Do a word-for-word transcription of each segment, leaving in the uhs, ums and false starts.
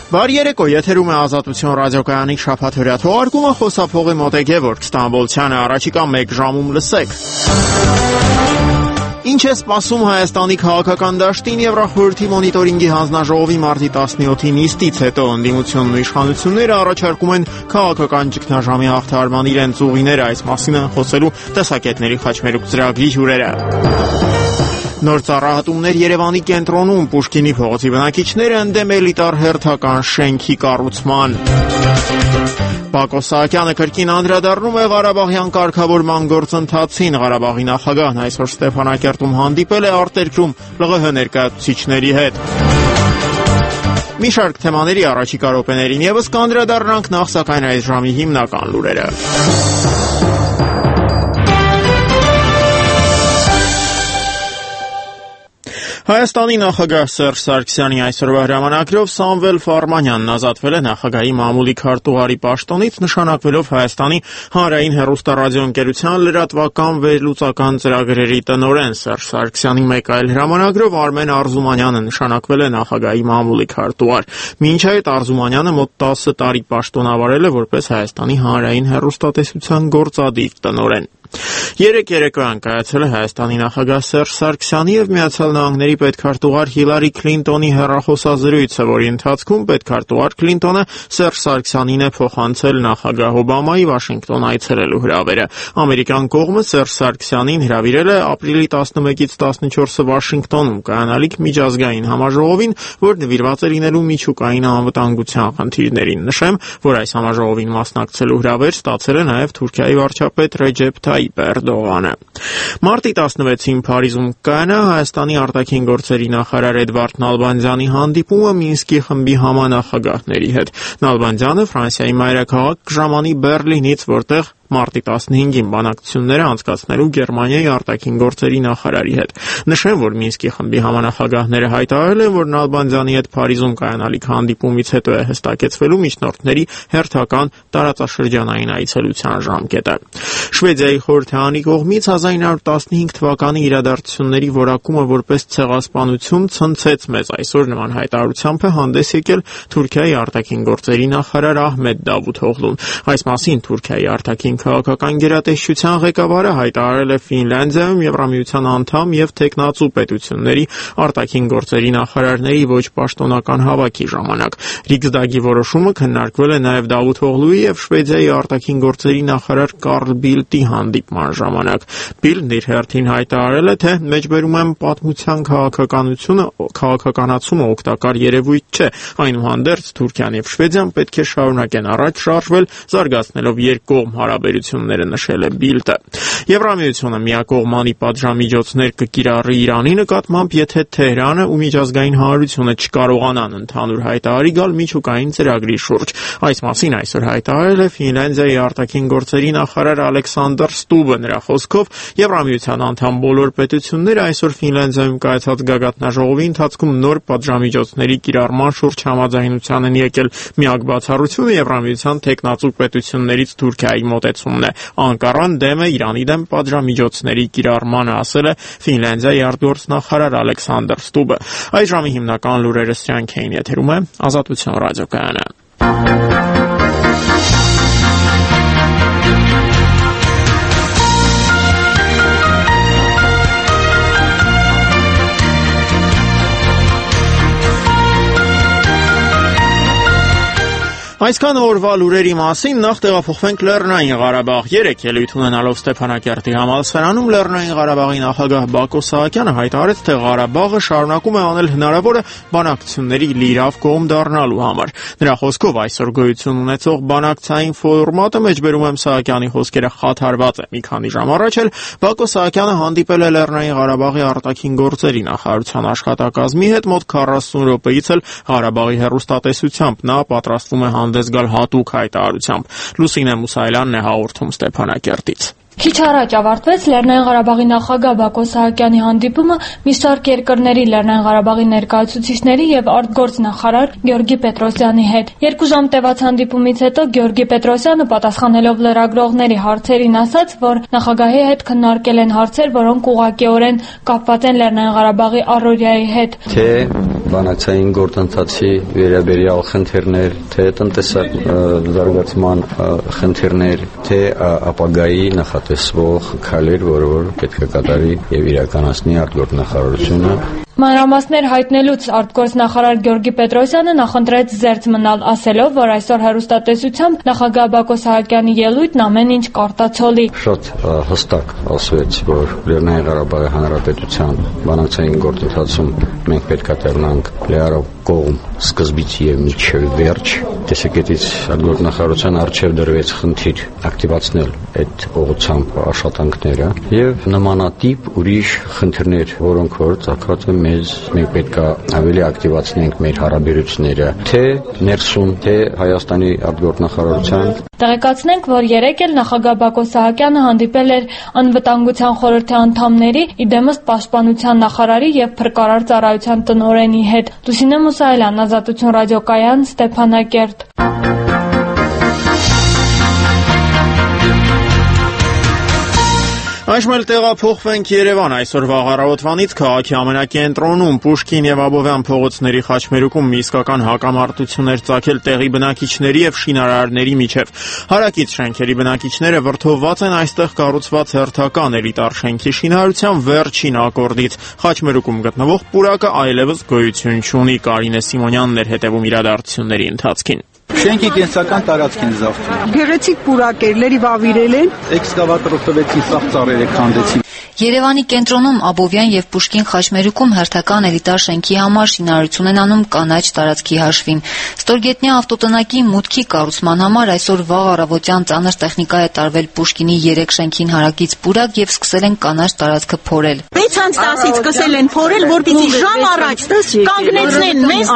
Բարի երեկո, եթերում է Ազատություն ռադիոկայանի շաբաթօրյա թողարկումը, խոսափողի մոտ է Գևորգ Ստամբոլցյանը, առաջիկա մեկ ժամում լսեք։ Ինչ է սպասում Հայաստանի քաղաքական դաշտին Եվրախորհրդի մոնիտորինգի հանձնաժողովի մարտի տասնյոթի նիստից հետո ընդդիմությունն ու իշխանությունները առաջարկում են քաղաքական ճգնաժամի հաղթահարման իրենց ուղիները, այս մասին են խոսելու տեսակետների խաչմերուկ ծրագրի հյուրերը։ Նոր ծառայություններ Երևանի կենտրոնում Պուշկինի փողոցի բնակիչները ընդդեմ էլիտար հերթական շենքի կառուցման։ Բակո Սահակյանը կրկին անդրադառնում է Ղարաբաղյան կարգավորման գործընթացին։ Ղարաբաղի նախագահն այսօր Ստեփանակերտում հանդիպել է արտերկրում ԼՂՀ ներկայացուցիչների հետ։ Մի շարք թեմաների առաջիկա րոպեներին ևս կանդրադառնանք, նախ սակայն այս ժամի հիմնական լուրերը։ Հայաստանի նախագահ Սերժ Սարգսյանի այսօրվա հրամանագրով Սամվել Ֆարմանյանն ազատվել է նախագահի մամուլի քարտուղարի պաշտոնից, նշանակվելով Հայաստանի հանրային հեռուստառադիոընկերության լրատվական վերլուծական ծրագրերի տնօրեն։ Սերժ Սարգսյանի մեկ այլ հրամանագրով Արմեն Արզումանյանը նշանակվել է նախագահի մամուլի քարտուղար։ Մինչ այդ Արզումանյանը մոտ տասը տարի պաշտոնավարել է որպես Հայաստանի հանրային հեռուստատեսության գործադիր տնօրեն։ Երեք երեկոյան կայացել է Հայաստանի նախագահ Սերժ Սարգսյանի եւ Միացյալ Նահանգների պետքարտուղար Հիլարի Քլինտոնի հեռախոսազրույցը, որի ընթացքում պետքարտուղար Քլինտոնը Սերժ Սարգսյանին է փոխանցել նախագահ Օբամայի Վաշինգտոն այցելելու հրավերը։ Ամերիկյան կողմը Սերժ Սարգսյանին հրավիրել է ապրիլի տասնմեկից տասնչորսը Վաշինգտոնում կայանալիք միջազգային համաժողովին, որ նվիրված է լինելու միջուկային անվտանգության խնդիրներին։ Նշեմ, որ այս համաժողովին մասնակցելու հրավեր ստացել է նաեւ Թուրքիայի վարչապետ Ռեջեփ Թայիպ Էրդողանը։ Մարտի տասնվեցին Փարիզում կայանա Հայաստանի արտաքին գործերի նախարար Էդվարդ Նալբանդյանի հանդիպումը Մինսկի խմբի համանախագահների հետ։ Նալբանդյանը Ֆրանսիայի մայրաքաղաք կժամանի Բերլինից, որտեղ մարտի տասնհինգին բանակցությունները անցկացնելու Գերմանիայի արտաքին գործերի նախարարի հետ։ Նշեմ, որ Մինսկի խմբի համանախագահները հայտարարել են, որ Նալբանդյանի հետ Փարիզում կայանալիք հանդիպումից հետո է հստակեցվելու միջնորդների հերթական տարածաշրջանային այցելության ժամկետը։ Շվեդիայի խորհրդարանի կողմից հազար ինը հարյուր տասնհինգ թվականի իրադարձությունների որակումը որպես ցեղասպանություն ցնցեց մեզ։ Այսօր նման հայտարարությամբ է հանդես եկել Թուրքիայի արտաքին գործերի նախարար Ահմեդ Դավութօղլուն։ Այս մասին Թուրքիայի արտաքին քաղաքական գերատեսչության ղեկավարը հայտարարել է Ֆինլանդիայում Եվրամիության անդամ եւ թեկնածու պետությունների արտաքին գործերի նախարարների ոչ պաշտոնական հավաքի ժամանակ։ Ռիքսդագի որոշումը քննարկվել է նաեւ Դավութօղլուի եւ Շվեդիայի արտաքին գործերի նախարար Կարլ Բիլտի հանդիպման ժամանակ։ Բիլտն իր հերթին հայտարարել է, թե մեջբերում եմ պատմության քաղաքականությունը, քաղաքականացումը օգտակար երևույթ չէ։ Այնուհանդերձ Թուրքիան եւ Շվեդիան պետք է շարունակեն առաջ շարժվել, զարգացնելով երկկողմ հարաբերությունները, նշել է Բիլտը։ Եվրամիությունը միակողմանի պատժամիջոցներ կկիրառի Իրանի նկատմամբ, եթե Թեհրանը ու միջազգային հանրությունը չկարողանան ընդհանուր հայտարարի գալ միջուկային ծրագրի շուրջ։ Այս մասին այսօր հայտարարել է Ֆինլանդիայի արտաքին գործերի նախարար Ալեքսանդր Ստուբը։ Նրա խոսքով Եվրամիության անդամ բոլոր պետությունները այսօր Ֆինլանդիայում կայացած գագաթնաժողովի ընթացքում նոր պատժամիջոցների կիրառման շուրջ համաձայնության են եկել։ Միակ բացառությունը Եվրամիության թեկնածու պետություններից Թուրքիայի մոտեցումն է։ Անկառան դեմ է Իրանի դեմ պատժամիջոցների կիրառմանը, ասել է Ֆինլանդիայի արտգործնախարար Ալեքսանդր Ստուբը։ Այս ժամի հիմնական լուրերը սրանք էին, եթերում է Ազատություն ռադիոկայանը։ Այսքան օրվա լուրերի մասին նախ տեղափոխվենք Լեռնային Ղարաբաղ։ Երեք ելույթ ունենալով Ստեփանակերտի համալսարանում Լեռնային Ղարաբաղի նախագահ Բակո Սահակյանը հայտարարեց, թե Ղարաբաղը շարունակում է անել հնարավորը բանակցությունների լիիրավ կողմ դառնալու համար։ Նրա խոսքով այսօր գոյություն ունեցող բանակցային ֆորմատը, մեջբերում եմ Սահակյանի խոսքերը, խաթարված է։ Մի քանի ժամ առաջ էլ Բակո Սահակյանը հանդիպել է Լեռնային Ղարաբաղի արտաքին գործերի նախարարության աշխատակազմի հետ, մոտ քառասուն րոպեից էլ Ղարաբաղի հեռուստատեսությամբ նա պատրաստվում է հանդես գալ հատուկ հայտարարությամբ։ Լուսինե Մուսայելյանն է հաղորդում Ստեփանակերտից։ Քիչ առաջ ավարտվեց Լեռնային Ղարաբաղի նախագահ Բակո Սահակյանի հանդիպումը մի շարք երկրների Լեռնային Ղարաբաղի ներկայացուցիչների եւ արտգործնախարար Գեորգի Պետրոսյանի հետ։ Երկու ժամ տևած հանդիպումից հետո Գեորգի Պետրոսյանը, պատասխանելով լրագրողների հարցերին, ասաց, որ նախագահի հետ քննարկել են հարցեր, որոնք ուղղակիորեն կապված են Լեռնային Ղարաբաղի առօրյայի հետ։ Թե բանակցային գործընթացի վերաբերյալ խնդիրներ, թե տնտեսական զարգացման խնդիրներ, թե ապագայի նախատեսվող քայլեր, որը որ պետք է կատարի եւ իրականացնի արտգործնախարարությունը։ Մանրամասներ հայտնելուց արտգործնախարար Գյորգի Պետրոսյանը նախընտրեց զերծ մնալ, ասելով, որ այսօր հեռուստատեսությամբ նախագահ Բակո Սահակյանի ելույթն ամեն ինչ կարտացոլի։ Շատ հստակ ասվեց, որ Լեռնային Ղարաբաղի Հանրապետության բանակցային գործընթացում մենք պետք է տեռնանք լիարավ կողմ սկզբից եւ մինչեւ վերջ։ Տեսակետից արտգործնախարարության արժեվ դրվեց խնդիր ակտիվացնել այդ ուղղությամբ աշխատանքները եւ նմանատիպ ուրիշ խնդիրներ, որոնք որ ցակած են մեզ, մենք պետք է ավելի ակտիվացնենք մեր հարաբերությունները, թե ներսում, թե Հայաստանի արտգործնախարարության։ Տեղեկացնենք, որ երեկ էլ նախագահ Բակո Սահակյանը հանդիպել էր անվտանգության խորհրդի անդամների, իդեմս պաշտպանության նախարարի եւ փրկարար ծառայության տնօրենի հետ։ Լուսինե Մուսայելյան, Ազատություն ռադիոկայան, Ստեփանակերտ։ Այժմ էլ տեղափոխվենք Երևան։ Այսօր վաղ առավոտվանից քաղաքի ամենակենտրոնում Պուշկին եւ Աբովյան փողոցների խաչմերուկում մի իսկական հակամարտություններ ծագել տեղի բնակիչների եւ շինարարների միջեւ։ Հարակից շենքերի բնակիչները վրդովված են այստեղ կառուցված հերթական էլիտար շենքի շինարարության վերջին ակորդից։ Խաչմերուկում գտնվող պուրակը այլևս գոյություն չունի։ Կարինե Սիմոնյանն էր հետևում իրադարձությունների ընթացքին։ Շենքի կենսական տարածքին զավթում։ Գեղեցիկ պուրակերների վավիրել են, էքսկավատորով տվեցին սաղ ծառերը քանդեցին։ Երևանի կենտրոնում Աբովյան եւ Պուշկին խաչմերուկում հերթական էլիտար շենքի համար շինարարություն են անում կանաչ տարածքի հաշվին։ Ստորգետնյա ավտոտնակի մուտքի կառուցման համար այսօր վաղ առավոտյան ծանր տեխնիկա է տարվել Պուշկինի երեք շենքին հարակից պուրակ եւ սկսել են կանաչ տարածքը փորել։ վեց անց տասից սկսել են փորել, որպեսզի ժամ առաջ կանգնեցնեն մեզ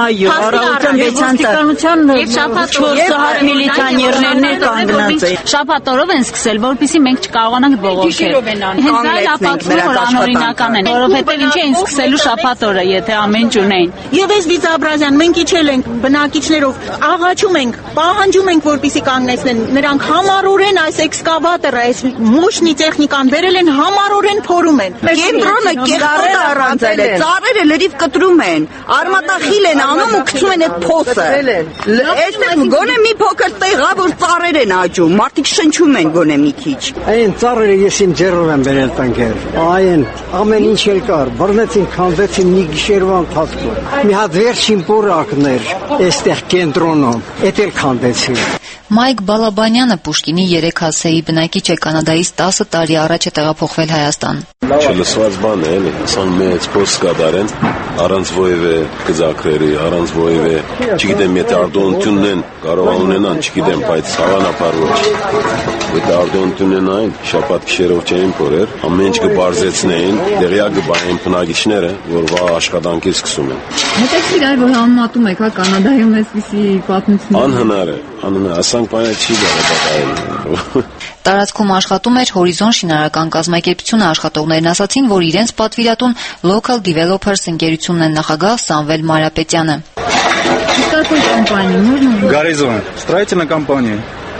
Շաբաթ միլիցիաներն են կանգնած են։ Շաբաթօրով են սկսել, որպեսզի մենք չկարողանանք բողոքել։ Հենց այդ ապացույցը որ անօրինական են, որովհետև ինչ էին սկսելու շաբաթօրը, եթե ամեն ինչ ունեին։ Եվ այս Վիծաբրազյան մենք իջել ենք բնակիչներով, աղաչում ենք, պահանջում ենք, որպեսզի կանգնեցնեն։ Նրանք համառորեն այս էքսկավատորը, այս մощնի տեխնիկան բերել են, համառորեն փորում են։ Կենտրոնը կեղտոտ առանցել է, ծառերը լրիվ կտրում են, արմատախիլ են անում ու գցում են այդ փոսը։ Այստեղ գոնե մի փոքր տեղա, որ ծառեր են աճում, մարդիկ շնչում են գոնե մի քիչ։ Այն ծառերը ես իմ ձեռով եմ բերել տանկեր։ Այն ամեն ինչ էլ կար, բռնեցին, քանդեցին մի գիշերվա ընթացքում։ Մի հատ վերջին պուրակներ այստեղ կենտրոնում, էդ էլ քանդեցին։ Մայք Բալաբանյանը Պուշկինի երեք հասեի բնակիչ է, Կանադայից տասը տարի առաջ է տեղափոխվել Հայաստան։ Չլսված բան է, էլի, ասան մեծ փոս կատարեն, առանց ովևէ գծակրերի, առանց ովևէ, չգիտեմ, եթե արտոնությունն են, կարող ունենան, չգիտեմ, բայց հավանաբար ոչ։ Եթե արտոնություն ունենային, շաբաթ գիշերով չէին փորեր, ամեն ինչ կբարձեցնեին, դեղյակ կբային բնակիչները, որ վաղ աշխատանքի սկսում են։ Հետաքրքիր է, որ համեմատում եք, հա, Կանադայում այսպիսի պատմություն։ Անհնար է, անհնար, ասանք բանը չի դառնալ։ Տարածքում աշխատում էր Հորիզոն շինարարական կազմակերպությունը, աշխատողներն ասացին, որ իրենց պատվիրատուն Local Developers ընկերությունն են, նախագահ Սամվել Մարապետյանը։ Какой компания? Горизонт. Строительная компания.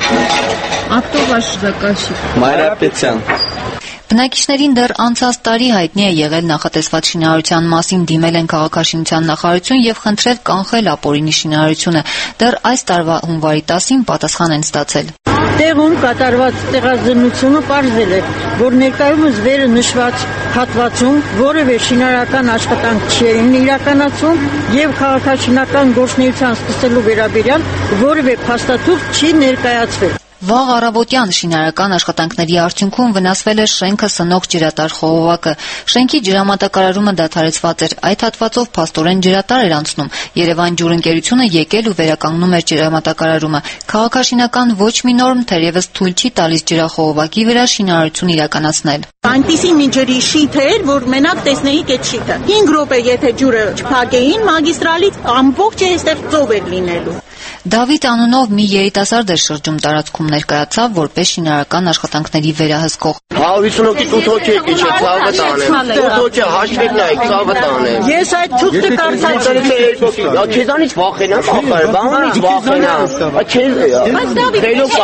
А кто ваш заказчик? Մարապետյան։ Բնակիչներին դեռ անցած տարի հայտնի է եղել նախատեսված շինարարության մասին, դիմել են քաղաքաշինության նախարարություն եւ խնդրել կանխել ապօրինի շինարարությունը։ Դեռ այս տարվա հունվարի տասին պատասխան են ստացել։ Տեղում կատարված տեղազնությունը պարզել է, որ ներկայումս վերը նշված հատվածում որևէ շինարարական աշխատանք չի իրականացում եւ քաղաքաշինական գործունեության սկսելու վերաբերյալ որևէ փաստաթուղթ չի ներկայացվել։ Վաղ առավոտյան շինարարական աշխատանքների արդյունքում վնասվել է շենքը սնող ջրատար խողովակը։ Շենքի ջրամատակարարումը դադարեցված էր, այդ հատվածով փաստորեն ջրատար էր անցնում։ Երևան ջուր ընկերությունը եկել ու վերականգնում էր ջրամատակարարումը։ Քաղաքաշինական ոչ մի նորմ թերևս թույլ չի տալիս ջրախողովակի վրա շինարարություն իրականացնել։ Այնպիսի մի ջրի շիթ էր, որ մենակ տեսնեիք այդ շիթը։ հինգ րոպե եթե ջուրը չփակեին, մագիստրալից ամբողջ այստեղ ծով էր լինելու։ Դավիթ անունով մի երիտասարդ էր շրջում տարածքում ներկայացավ որպես շինարարական աշխատանքների վերահսկող։ Հավիսունոքի տութոքի եկի չէ, ծավը տանեմ։ Տութոքի հաշվեք նայեք, ծավը տանեմ։ Ես այդ թուղթը կարծացի։ Քեզանից վախենամ, ախր, բանից վախենամ։ Քեզ դելով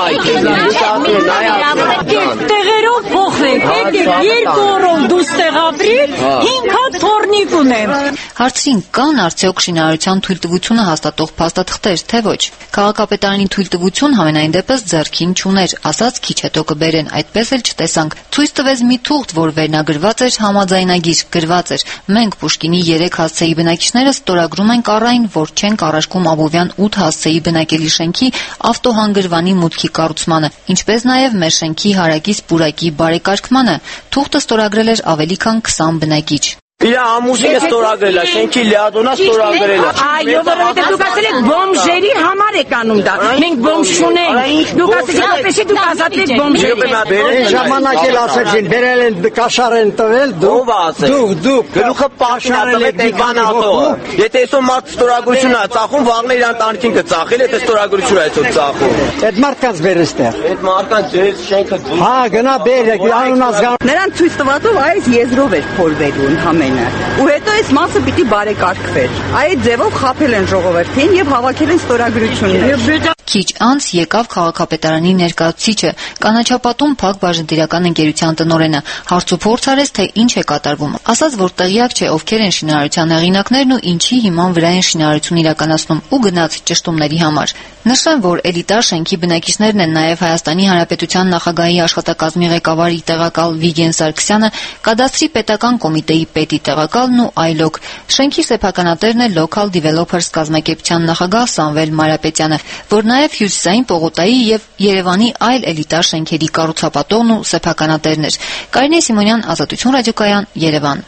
այ Տեղերով փոխվեք, եկեք երկու օրոն դուս տեղաբրիր, հինգ հատ թորնիկ ունեմ։ Հարցրին կան արդյոք շինարարության թույլտվությունը հաստատող փաստաթղթեր, թե ոչ։ Քաղաքապետարանի թույլտվություն համենայն դեպս ձեռքին չուներ, ասաց քիչ հետո կբերեն, այդպես էլ չտեսանք։ Ցույց տվեց մի թուղթ, որ վերնագրված էր համաձայնագիր, գրված էր. մենք Պուշկինի երեք հասցեի բնակիչները ստորագրում ենք առ այն, որ չենք առարկում Աբովյան ութ հասցեի բնակելի շենքի ավտոհանգրվանի մուտքի կառուցմանը, ինչպես նաև մեր շենքի հարակից պուրակի բարեկարգմանը։ Թուղթը ստորագրել էր ավելի քան քսան բնակիչ։ Իր ամուսինը ստորագրել է, շենքի լիադոնա ստորագրել է։ Այո, որովհետև դուք ասել եք բոմժերի համար եք անում դա։ Մենք բոմժ չունենք։ Դուք ասեցիք, որպեսզի դուք ազատվեք բոմժերից։ Այն ժամանակ էլ ասեցին, բերել են կաշար են տվել, դուք դուք դուք գլուխը պաշարել եք մի բան ատողը։ Եթե այսօր մարդ ստորագրություն է ծախում, վաղն իր տանիքին կծախել, եթե ստորագրություն է այսօր ծախում։ Այդ մարդկանց բեր էստեղ։ Այդ մարդկանց ձեր շենքը դու։ Հա, գնա բեր, անուն ազգան։ Նրան ցույց տվածով այս եզրով էր փորվելու ընդհանրապես։ Ու հետո այս մասը պիտի բարեկարգվեր։ Այդ ձևով խաբել են ժողովրդին եւ հավաքել են ստորագրություններ։ Քիչ անց եկավ քաղաքապետարանի ներկայացուցիչը, կանաչապատում Փակ բաժնետիրական ընկերության տնօրենը, հարցուփորձ արեց, թե ինչ է կատարվում։ Ասաց, որ տեղյակ չէ ովքեր են շինարարության հեղինակներն ու ինչի հիման վրա են շինարարություն իրականացնում, ու գնաց ճշտումների համար։ Նշեմ, որ էլիտար շենքի բնակիչներն են նաև Հայաստանի Հանրապետության նախագահի աշխատակազմի ղեկավարի տեղակալ Վիգեն Սարգսյանը, կադաստրի պետական կոմիտեի պետի տեղակալն ու այլոք։ Շենքի սեփականատերն է Local Developers կազմակերպության նախագահ Սամվել Մարապետյանը, որ նաև Հյուսիսային պողոտայի եւ Երևանի այլ էլիտար շենքերի կառուցապատողն ու սեփականատերն էր։ Կարինե Սիմոնյան, Ազատություն ռադիոկայան, Երևան։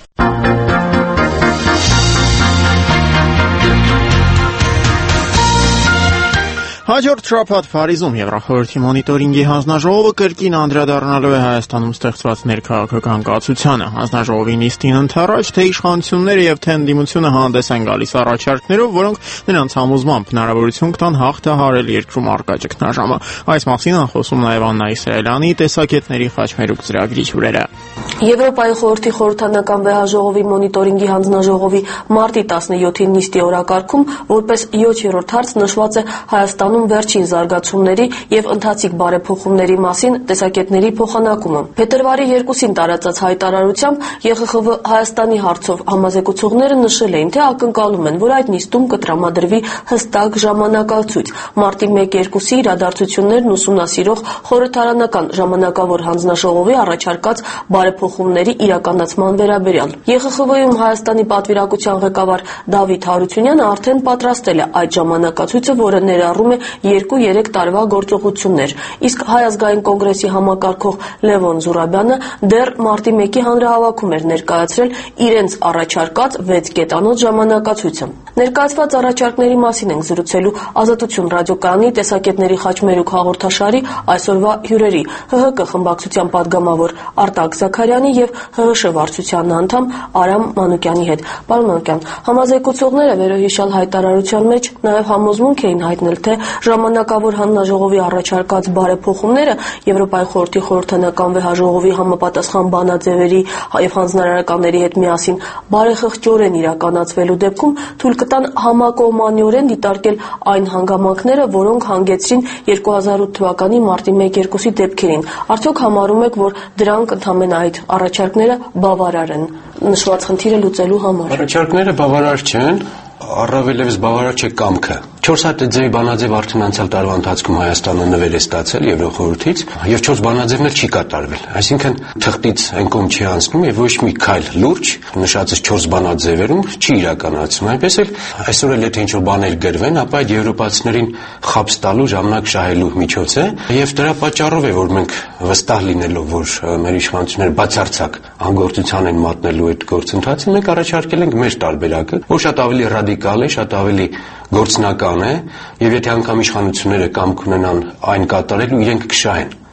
Հաջորդ շաբաթ Փարիզում Եվրախորհրդի մոնիտորինգի հանձնաժողովը կրկին անդրադառնալու է Հայաստանում ստեղծված ներքաղաքական կացությանը։ Հանձնաժողովի նիստին ընթառաջ թե իշխանությունները եւ թե ընդդիմությունը հանդես են գալիս առաջարկներով, որոնք նրանց համոզմամբ հնարավորություն կտան հաղթահարել երկրում առկա ճգնաժամը։ Այս մասին են խոսում նաեւ Աննա Իսրայելյանի տեսակետների խաչմերուկ ծրագրի հյուրերը։ Եվրոպայի խորհրդի խորհրդանական վեհաժողովի մոնիտորինգի հանձնաժողովի մարտի տասնյոթին նիստի օրակարգում որպես յոթերորդ հարց նշված է Հայաստանում վերջին զարգացումների եւ ընթացիկ բարեփոխումների մասին տեսակետների փոխանակումը։ Փետրվարի երկուսին տարածած հայտարարությամբ ԵԽԽՎ Հայաստանի հարցով համազեկուցողները նշել էին, թե ակնկալում են, որ այդ նիստում կտրամադրվի հստակ ժամանակացույց մարտի մեկ-երկուսի իրադարձություններն ուսումնասիրող խորհրդարանական ժամանակավոր հանձնաժողովի առաջարկած բարեփոխումների իրականացման վերաբերյալ։ ԵԽԽՎ-ում Հայաստանի պատվիրակության ղեկավար Դավիթ Հարությունյանը արդեն պատրաստել է այդ ժամանակացույցը, որը ներառում է երկու-երեք տարվա գործողություններ, իսկ Հայ ազգային կոնգրեսի համակարգող Լևոն Զուրաբյանը դեռ մարտի մեկի հանրահավաքում էր ներկայացրել իրենց առաջարկած վեց կետանոց ժամանակացույցը։ Ներկայացված առաջարկների մասին ենք զրուցելու Ազատություն ռադիոկայանի տեսակետների խաչմերուկ հաղորդաշարի այսօրվա հյուրերի ՀՀԿ խմբակցության падգամավոր Արտակ Զաքարյանի եւ ՀՀՇ վարչության անդամ Արամ Մանուկյանի հետ։ Պարոն Մանուկյան, համազեկուցողները վերոհիշյալ հայտարարության մեջ նաեւ համոզմունք էին հայտնել, թե ժամանակավոր հանձնաժողովի առաջարկած բարեփոխումները Եվրոպայի խորհրդի խորհրդանական վեհաժողովի համապատասխան բանաձևերի եւ հանձնարարականների հետ միասին բարեխղճորեն իրականացվելու դեպքում թույլ կտան համակողմանիորեն դիտարկել այն հանգամանքները, որոնք հանգեցրին երկու հազար ութ թվականի մարտի մեկ-երկուսի դեպքերին։ Արդյոք համարում եք, որ դրանք ընդհանրեն այդ առաջարկները բավարար են նշված խնդիրը լուծելու համար։ Առաջարկները բավարար չեն, առավելևս բավարար չէ կամքը։ չորս հատ ձեւի բանաձև արդեն անցյալ տարվա ընթացքում Հայաստանը նվեր է ստացել Եվրոխորհրդից եւ չորս բանաձևն էլ չի կատարվել։ Այսինքն թղթից այն կողմ չի անցնում եւ ոչ մի քայլ լուրջ նշածս չորս բանաձևերում չի իրականացվում։ Այնպես էլ այսօր էլ եթե ինչ-որ բաներ գրվեն, ապա այդ եվրոպացիներին խաբս տալու, ժամանակ շահելու միջոց է եւ դրա պատճառով է, որ մենք վստահ լինելով, որ մեր իշխանությունները բացարձակ անգործության են մատնելու այդ գործընթացը, մենք առաջարկել ենք մեր տարբերակը, որ շատ ավելի ռադիկալ է, շատ ավելի գործնական է եւ եթե անգամ իշխանությունները կամք ունենան այն կատարելու, իրենք կշահեն։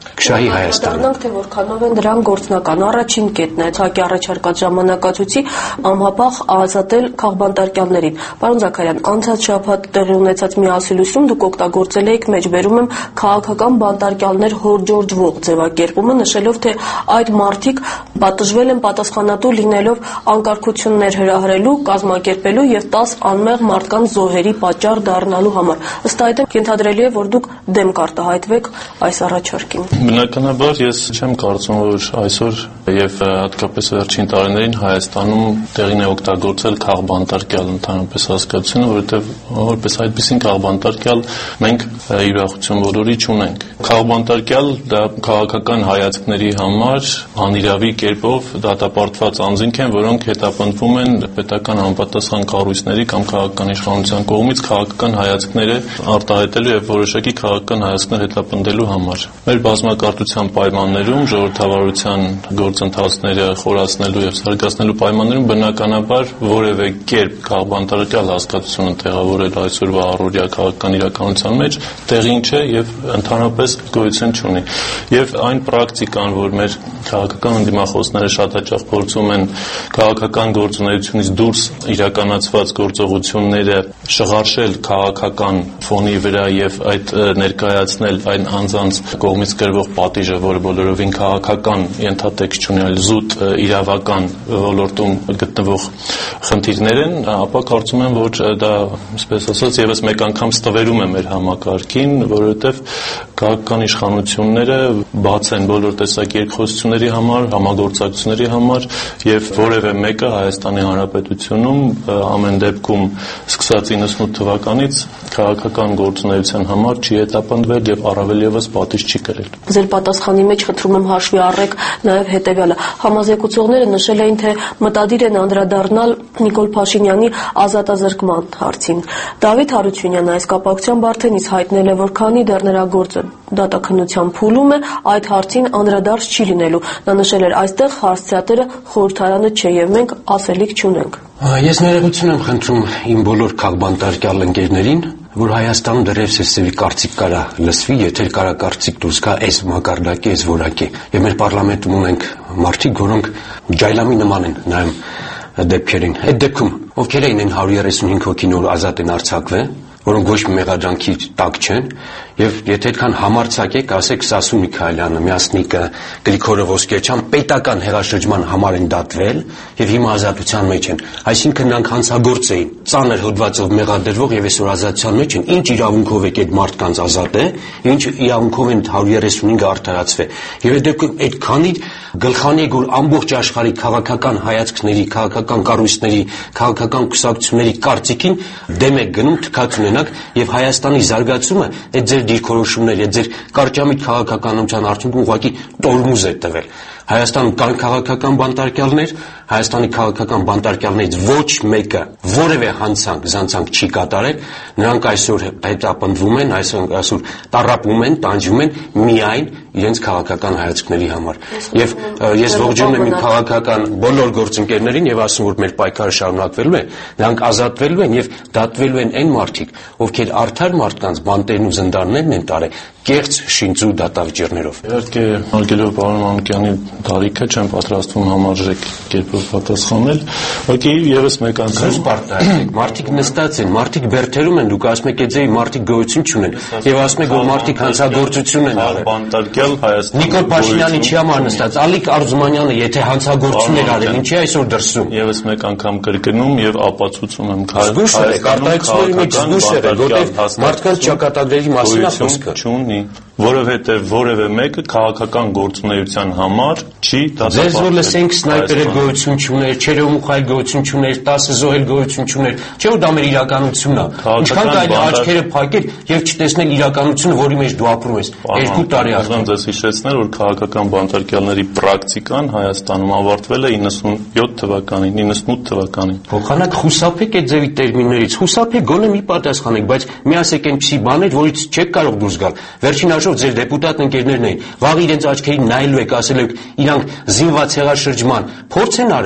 Կշահի Հայաստանը։ Դառնանք թե որքանով են դրան գործնական։ Առաջին կետն է ցակի առաջարկած ժամանակացույցի ամհապաղ ազատել քաղբանտարկյալներին։ Պարոն Զաքարյան, անցած շաբաթ տեղի ունեցած մի ասիլուսում դուք օգտագործել եք մեջբերում եմ քաղաքական բանտարկյալներ հորջորջվող ձևակերպումը, նշելով թե այդ մարդիկ պատժվել են պատասխանատու լինելով անկարգություններ հրահրելու, կազմակերպելու եւ տասը անմեղ մարդկանց զոհերի պատճառ դառնալու համար։ Ըստ այդմ ենթադրելի է, որ դուք դեմ կարտահայտվեք այս առաջարկին։ Բնականաբար ես չեմ կարծում, որ այսօր եւ հատկապես վերջին տարիներին Հայաստանում տեղին է օգտագործել քաղբանտարկյալ ընդհանրապես հասկացությունը, որովհետեւ որպես այդպեսին քաղբանտարկյալ մենք իրողություն բոլորի չունենք։ Քաղբանտարկյալ դա քաղաքական հայացքների համար անիրավի կերպով դատապարտված անձինք են, որոնք հետապնդվում են պետական անպատասխան կառույցների կամ քաղաքական իշխանության կողմից քաղաքական հայացքները արտահայտելու եւ որոշակի քաղաքական հայացքներ հետապնդելու համար։ Մեր բազմակարծության պայմաններում ժողովրդավարության գործընթացները խորացնելու եւ զարգացնելու պայմաններում բնականաբար որևէ կերպ քաղբանտարկյալ հասկացությունը տեղավորել այսօրվա առօրյա քաղաքական իրականության մեջ տեղին չէ եւ ընդհանրապես գոյություն չունի։ Եվ այն պրակտիկան, որ մեր քաղաքական ընդդիմախոսները շատ հաճախ փորձում են քաղաքական գործունեությունից դուրս իրականացված գործողությունները շղարշել քաղաքական ֆոնի վրա եւ այդ ներկայացնել այն անձանց կողմից կրվող պատիժը, որը բոլորովին քաղաքական ենթատեքստ չունի, այլ զուտ իրավական ոլորտում գտնվող խնդիրներ են, ապա կարծում եմ, որ դա, այսպես ասած, եւս մեկ անգամ ստվերում է մեր համակարգին, որովհետեւ քաղաքական իշխանությունները բաց են բոլոր տեսակի երկխոսությունների համար, համագործակցությունների համար եւ որևէ մեկը Հայաստանի Հանրապետությունում ամեն դեպքում սկսած իննսունութ թվականից քաղաքական գործունեության համար չի հետապնդվել եւ առավել եւս պատիժ չի կրել։ Ձեր պատասխանի մեջ խնդրում եմ հաշվի առեք նաեւ հետեւյալը։ Համազեկուցողները նշել էին, թե մտադիր են անդրադառնալ Նիկոլ Փաշինյանի ազատազրկման հարցին։ Դավիթ Հարությունյանը այս կապակցությամբ արդեն իսկ հայտնել է, որ քանի դեռ նրա գործը դատաքննության փուլում է, այդ հարցին անդրադարձ չի լինելու։ Նա նշել էր, այստեղ հարցրատերը խորհրդարանը չէ եւ մենք ասելիք չունենք։ Ես ներողություն եմ խնդրում իմ բոլոր քաղբանտարկյալ ընկերներին, որ Հայաստանում դեռևս էսևի կարծիք կարա լսվի, եթե կարա կարծիք դուրս գա այս մակարդակի, այս որակի։ Եվ մեր պարլամենտում ունենք մարդիկ, որոնք ջայլամի նման են նայում դեպքերին։ Այդ դեպքում ովքեր էին այն հարյուր երեսունհինգ հոգին, որ ազատ են արձակվել, որոնք ոչ մի մեղադրանքի տակ չեն, եւ եթե այդքան համարձակ եք, ասեք Սասուն Միքայելյանը, Մյասնիկը, Գրիգորը Ոսկերչյան պետական հեղաշրջման համար են դատվել եւ հիմա ազատության մեջ են։ Այսինքն նրանք հանցագործ էին, ծանր հոդվածով մեղադրվող եւ այսօր ազատության մեջ են։ Ինչ իրավունքով եք այդ մարդկանց ազատել, ինչ իրավունքով են հարյուր երեսունհինգը արդարացվել։ Եվ այդ դեպքում այդքանի գլխանի եք, որ ամբողջ աշխարհի քաղաքական հայացքների, քաղաքական կառույցների, քաղաքական կուսակցությունների կարծիքին դեմ եք գնում, թքած ունենաք եւ Հայաստանի զարգացումը այդ ձեր դիրքորոշումների, այդ ձեր կարճամիտ քաղաքականության արդյունքում ուղղակի տորմուզ է տվել։ Հայաստանում կան քաղաքական բանտարկյալներ, Հայաստանի քաղաքական բանտարկյալներից ոչ մեկը որևէ հանցանք, զանցանք չի կատարել, նրանք այսօր հետապնդվում են, այսօր այսօր տառապում են, տանջվում են միայն իրենց քաղաքական հայացքների համար։ Եվ ես ողջունում եմ իմ քաղաքական բոլոր գործընկերներին եւ ասում, որ մեր պայքարը շարունակվելու է, նրանք ազատվելու են եւ դատվելու են այն մարդիկ, ովքեր արդար մարդկանց բանտերն ու զնդաններն են տարել կեղծ շինծու դատավճիռներով։ Իհարկե, արգելով պարոն Մանուկյանի տարիքը չեմ պատրաստվում համարժեք կերպով պատասխանել, ուղղակի եւս մեկ անգամ պարտադիր մարդիկ նստած են, մարդիկ բերթերում են, դուք ասում եք էջի մարդիկ գոյություն չունեն եւ ասում եք որ մարդիկ հանցագործություն են արել։ Բանտարկյալ Հայաստան Նիկոլ Փաշինյանի չի համար նստած, Ալիկ Արզումանյանը եթե հանցագործություն էր արել, ինչի այսօր դրսում։ Եվս մեկ անգամ կրկնում եւ ապացուցում եմ Հայաստանի մեջ զգուշ է, որտեղ մարդկանց ճակատագրերի մասին է խոսքը։ Չունի, որովհետեւ որևէ մեկը քաղաքական գործունեության համար չի դատապարտել։ Ձեզ որ լսենք սնայպերել գոյություն չուներ, Չերեումուխայել գոյություն չուներ, տասը զոհել գոյություն չուներ, չէ՞ որ դա մեր իրականությունն է։ Ինչքան կայ աչքերը փակել եւ չտեսնել իրականությունը, որի մեջ դու ապրում ես։ Երկու տարի արդեն ձեզ հիշեցնել, որ քաղաքական բանտարկյալների պրակտիկան Հայաստանում ավարտվել է իննսունյոթ թվականին, իննսունութ թվականին։ Փոխանակ խուսափեք այդ ձևի տերմիններից, խուսափեք գոնե մի պատասխանեք, բայց մի ասեք այնպիսի բաներ, որից չեք կարող դուրս գալ։ Վերջին հաշվով ձեր դեպուտատ ընկերներն էին, վաղ իրենց աչքերին նայելու եք, ասել եք իրանք զինված հեղաշրջման փորձ են արել։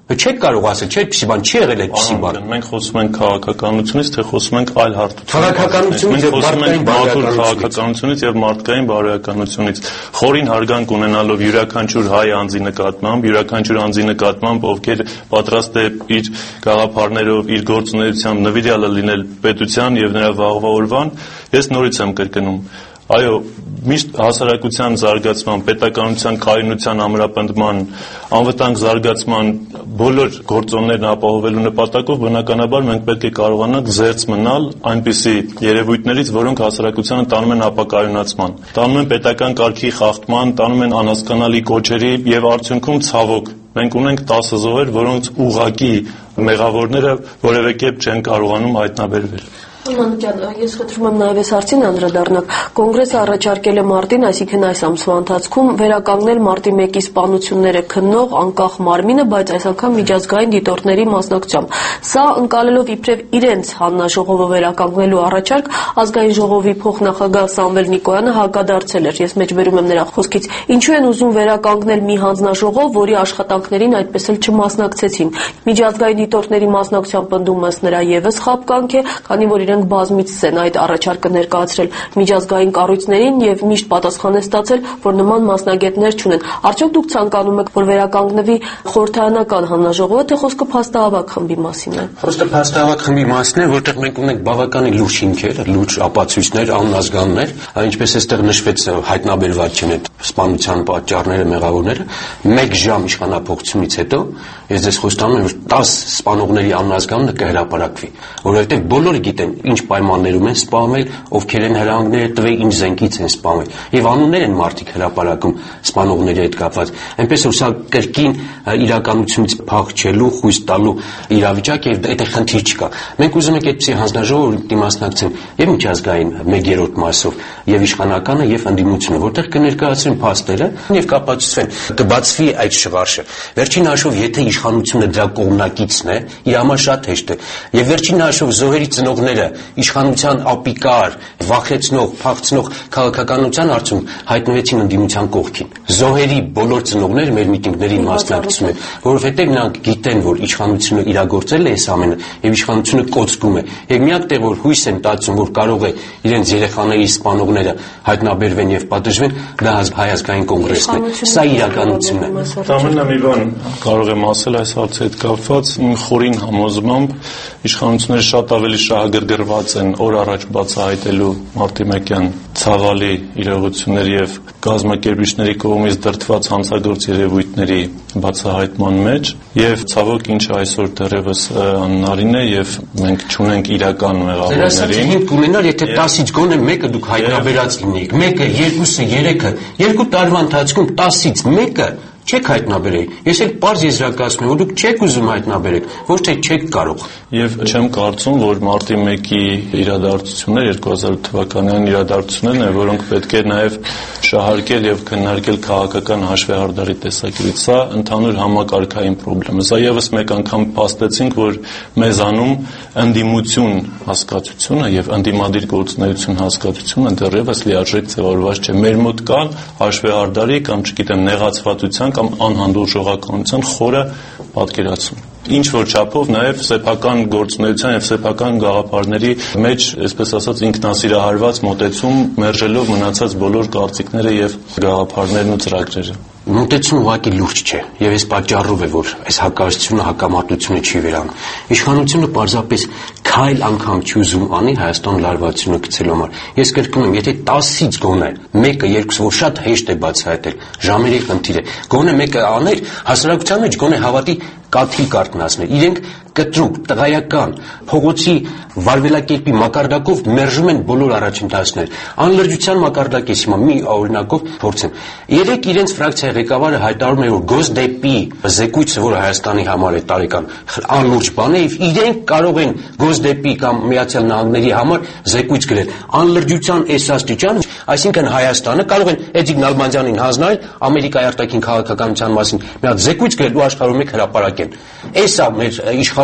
Չեք կարող ասել, չէ, այդպիսի բան չի եղել այդպիսի բան։ Մենք խոսում ենք քաղաքականությունից, թե խոսում ենք այլ հարթությունից։ Քաղաքականությունից եւ մարդկային բարոյականությունից։ Խորին հարգանք ունենալով յուրաքանչյուր հայ անձի նկատմամբ, յուրաքանչյուր անձի նկատմամբ, ովքեր պատրաստ է իր գաղափարներով, իր գործունեությամբ նվիրյալը լինել պետության եւ նրա վաղվա օրվան, ես նորից եմ կրկնում։ Այո, միշտ հասարակության զարգացման, պետականության կայունության ամրապնդման, անվտանգ զարգացման բոլոր գործոններն ապահովելու նպատակով բնականաբար մենք պետք է կարողանանք զերծ մնալ այնպիսի երևույթներից, որոնք հասարակությանը տանում են ապակայունացման, տանում են պետական կարգի խախտման, տանում են անհասկանալի կոչերի եւ արդյունքում ցավոք մենք ունենք տասը զոհեր, որոնց ուղղակի մեղավորները որևէ կերպ չեն կարողանում հայտնաբերվել։ Մանուկյան, ես խնդրում եմ նաև այս հարցին անդրադառնալ։ Կոնգրեսը առաջարկել է մարտին, այսինքն այս ամսվա ընթացքում վերականգնել մարտի մեկի սպանությունները քննող անկախ մարմինը, բայց այս անգամ միջազգային դիտորդների մասնակցությամբ։ Սա ընկալելով իբրև իրենց հանձնաժողովը վերականգնելու առաջարկ, ազգային ժողովի փոխնախագահ Սամվել Նիկոյանը հակադարձել էր։ Ես մեջբերում եմ նրա խոսքից, ինչու են ուզում վերականգնել մի հանձնաժողով, որի աշխատանքներին այդպես էլ չմասնակցեցին։ Միջազգային դիտորդների մասնակցությամբ պնդում ըստ նրա եւս խաբկանք է, քանի որ իրենք բազմիցս են այդ առաջարկը ներկայացրել միջազգային կառույցներին եւ միշտ պատասխան է ստացել, որ նման մասնագետներ չունեն։ Արդյոք դուք ցանկանում եք, որ վերականգնվի խորհրդարանական հանձնաժողովը, թե խոսքը փաստահավաք խմբի մասին է։ Խոսքը փաստահավաք խմբի մասին է, որտեղ մենք ունենք բավականին լուրջ հիմքեր, լուրջ ապացույցներ, անազգաններ, ինչպես էստեղ նշվեց հայտնաբերված չեն այդ սպանության պատճառները, մեղավորները, մեկ ժամ իշխանափոխությունից հետո ես ձեզ խոստանում եմ, որ տասը սպանողների անազգանը կհրապարակվի, որովհետեւ բոլորը գիտեն ինչ պայմաններում են սպանվել, ովքեր են հրահանգները տվել, ինչ զենքից են սպանվել եւ անուններ են մարդիկ հրապարակում սպանողների հետ կապված, այնպես որ սա կրկին իրականությունից փախչելու, խույս տալու իրավիճակ է եւ դա խնդիր չկա։ Մենք ուզում ենք այդպիսի հանձնաժողով դիմասնակցեն եւ միջազգային մեկ երրորդ մասով եւ իշխանականը եւ ընդդիմությունը, որտեղ կներկայացնեն փաստերը եւ կապացուցվեն, կբացվի այդ շղարշը։ Վերջին հաշվով, եթե իշխանությունը դրա կողմնակիցն է, իր համար շատ հեշտ է եւ վերջին հաշվով զոհերի ծնողները իշխանության ապիկար, վախեցնող, փախցնող քաղաքականության արդյունքում հայտնվեցին ընդդիմության կողքին։ Զոհերի բոլոր ծնողները մեր միտինգներին մասնակցում են, որովհետև նրանք գիտեն, որ իշխանությունը իրագործել է այս ամենը եւ իշխանությունը կոծկում է։ Եվ միակ տեղ, որ հույս են տածում, որ կարող է իրենց երեխաների սպանողները հայտնաբերվեն եւ պատժվեն, դա Հայ ազգային կոնգրեսն է։ Սա իրականությունն է։ Ամենը մի բան կարող եմ ասել այս հարցի հետ կապված, խորին համոզմամբ իշխանությունները շատ ավելի շահագրգռված են օր առաջ բացահայտելու մարտի մեկյան ցավալի իրողությունների եւ կազմակերպիչների կողմից դրդված հանցագործ երևույթների բացահայտման մեջ եւ ցավոք ինչը այսօր դեռևս անհնարին է եւ մենք չունենք իրական մեղավորներին։ Դրանից կունենար, եթե տասից գոնե մեկը դուք հայտնաբերած լինեիք, մեկը, երկուսը, երեքը, երկու տարվա ընթացքում տասից մեկը չեք հայտնաբերեի։ Ես էլ պարզ եզրակացնում եմ, որ դուք չեք ուզում հայտնաբերեք, ոչ թե չեք կարող։ Եվ չեմ կարծում, որ մարտի մեկի իրադարձությունները երկու հազար ութ թվականյան իրադարձություններն են, որոնք պետք է նաև շահարկել եւ քննարկել քաղաքական հաշվեհարդարի տեսակետից։ Սա ընդհանուր համակարգային խնդրեմ է։ Սա եւս մեկ անգամ փաստեցինք, որ մեզանում ընդդիմություն հասկացությունը եւ ընդդիմադիր գործունեություն հասկացությունը դեռևս լիարժեք ձևավորված չէ։ Մեր մոտ կան հաշվեհարդարի կամ չգիտեմ նեղացվածության կամ անհանդուրժողականության խորը պատկերացում։ Ինչ որ չափով նաև սեփական գործունեության եւ սեփական գաղափարների մեջ, այսպես ասած, ինքնասիրահարված մոտեցում մերժելով մնացած բոլոր կարծիքները եւ գաղափարներն ու ծրագրերը։ Մոտեցումը ուղղակի լուրջ չէ եւ այս պատճառով է, որ այս հակարժությունը, հակամարտությունը չի վերանում։ Իշխանությունը պարզապես քայլ անգամ չի ուզում անի Հայաստան լարվածությունը գցելու համար։ Ես կրկնում եմ, եթե տասից գոնե մեկը, երկուսը, որ շատ հեշտ է բացահայտել, ժամերի խնդիր է, գոնե մեկը աներ, հասարակության մեջ գոնե հավատի կաթիլ կարկնացներ։ Իրենք կտրուկ, տղայական, փողոցի վարվելակերպի մակարդակով մերժում են բոլոր առաջընթացներ։ Անլրջության մակարդակ է հիմա մի օրինակով փորձեմ։ Երեք իրենց ֆրակցիայի ղեկավարը հայտարարում է, որ Գոսդեպի զեկույցը, որը Հայաստանի համար է տարեկան, անլուրջ բան է, եւ իրենք կարող են Գոսդեպի կամ Միացյալ Նահանգների համար զեկույց գրել։ Անլրջության այս աստիճանը, այսինքն Հայաստանը կարող են Էդիկ Նալբանդյանին հանձնել Ամերիկայի արտաքին քաղաքականության մասին մի հատ զեկույց գրել ու աշխարհում եք հրապարակել։ Էսա մեր իշխան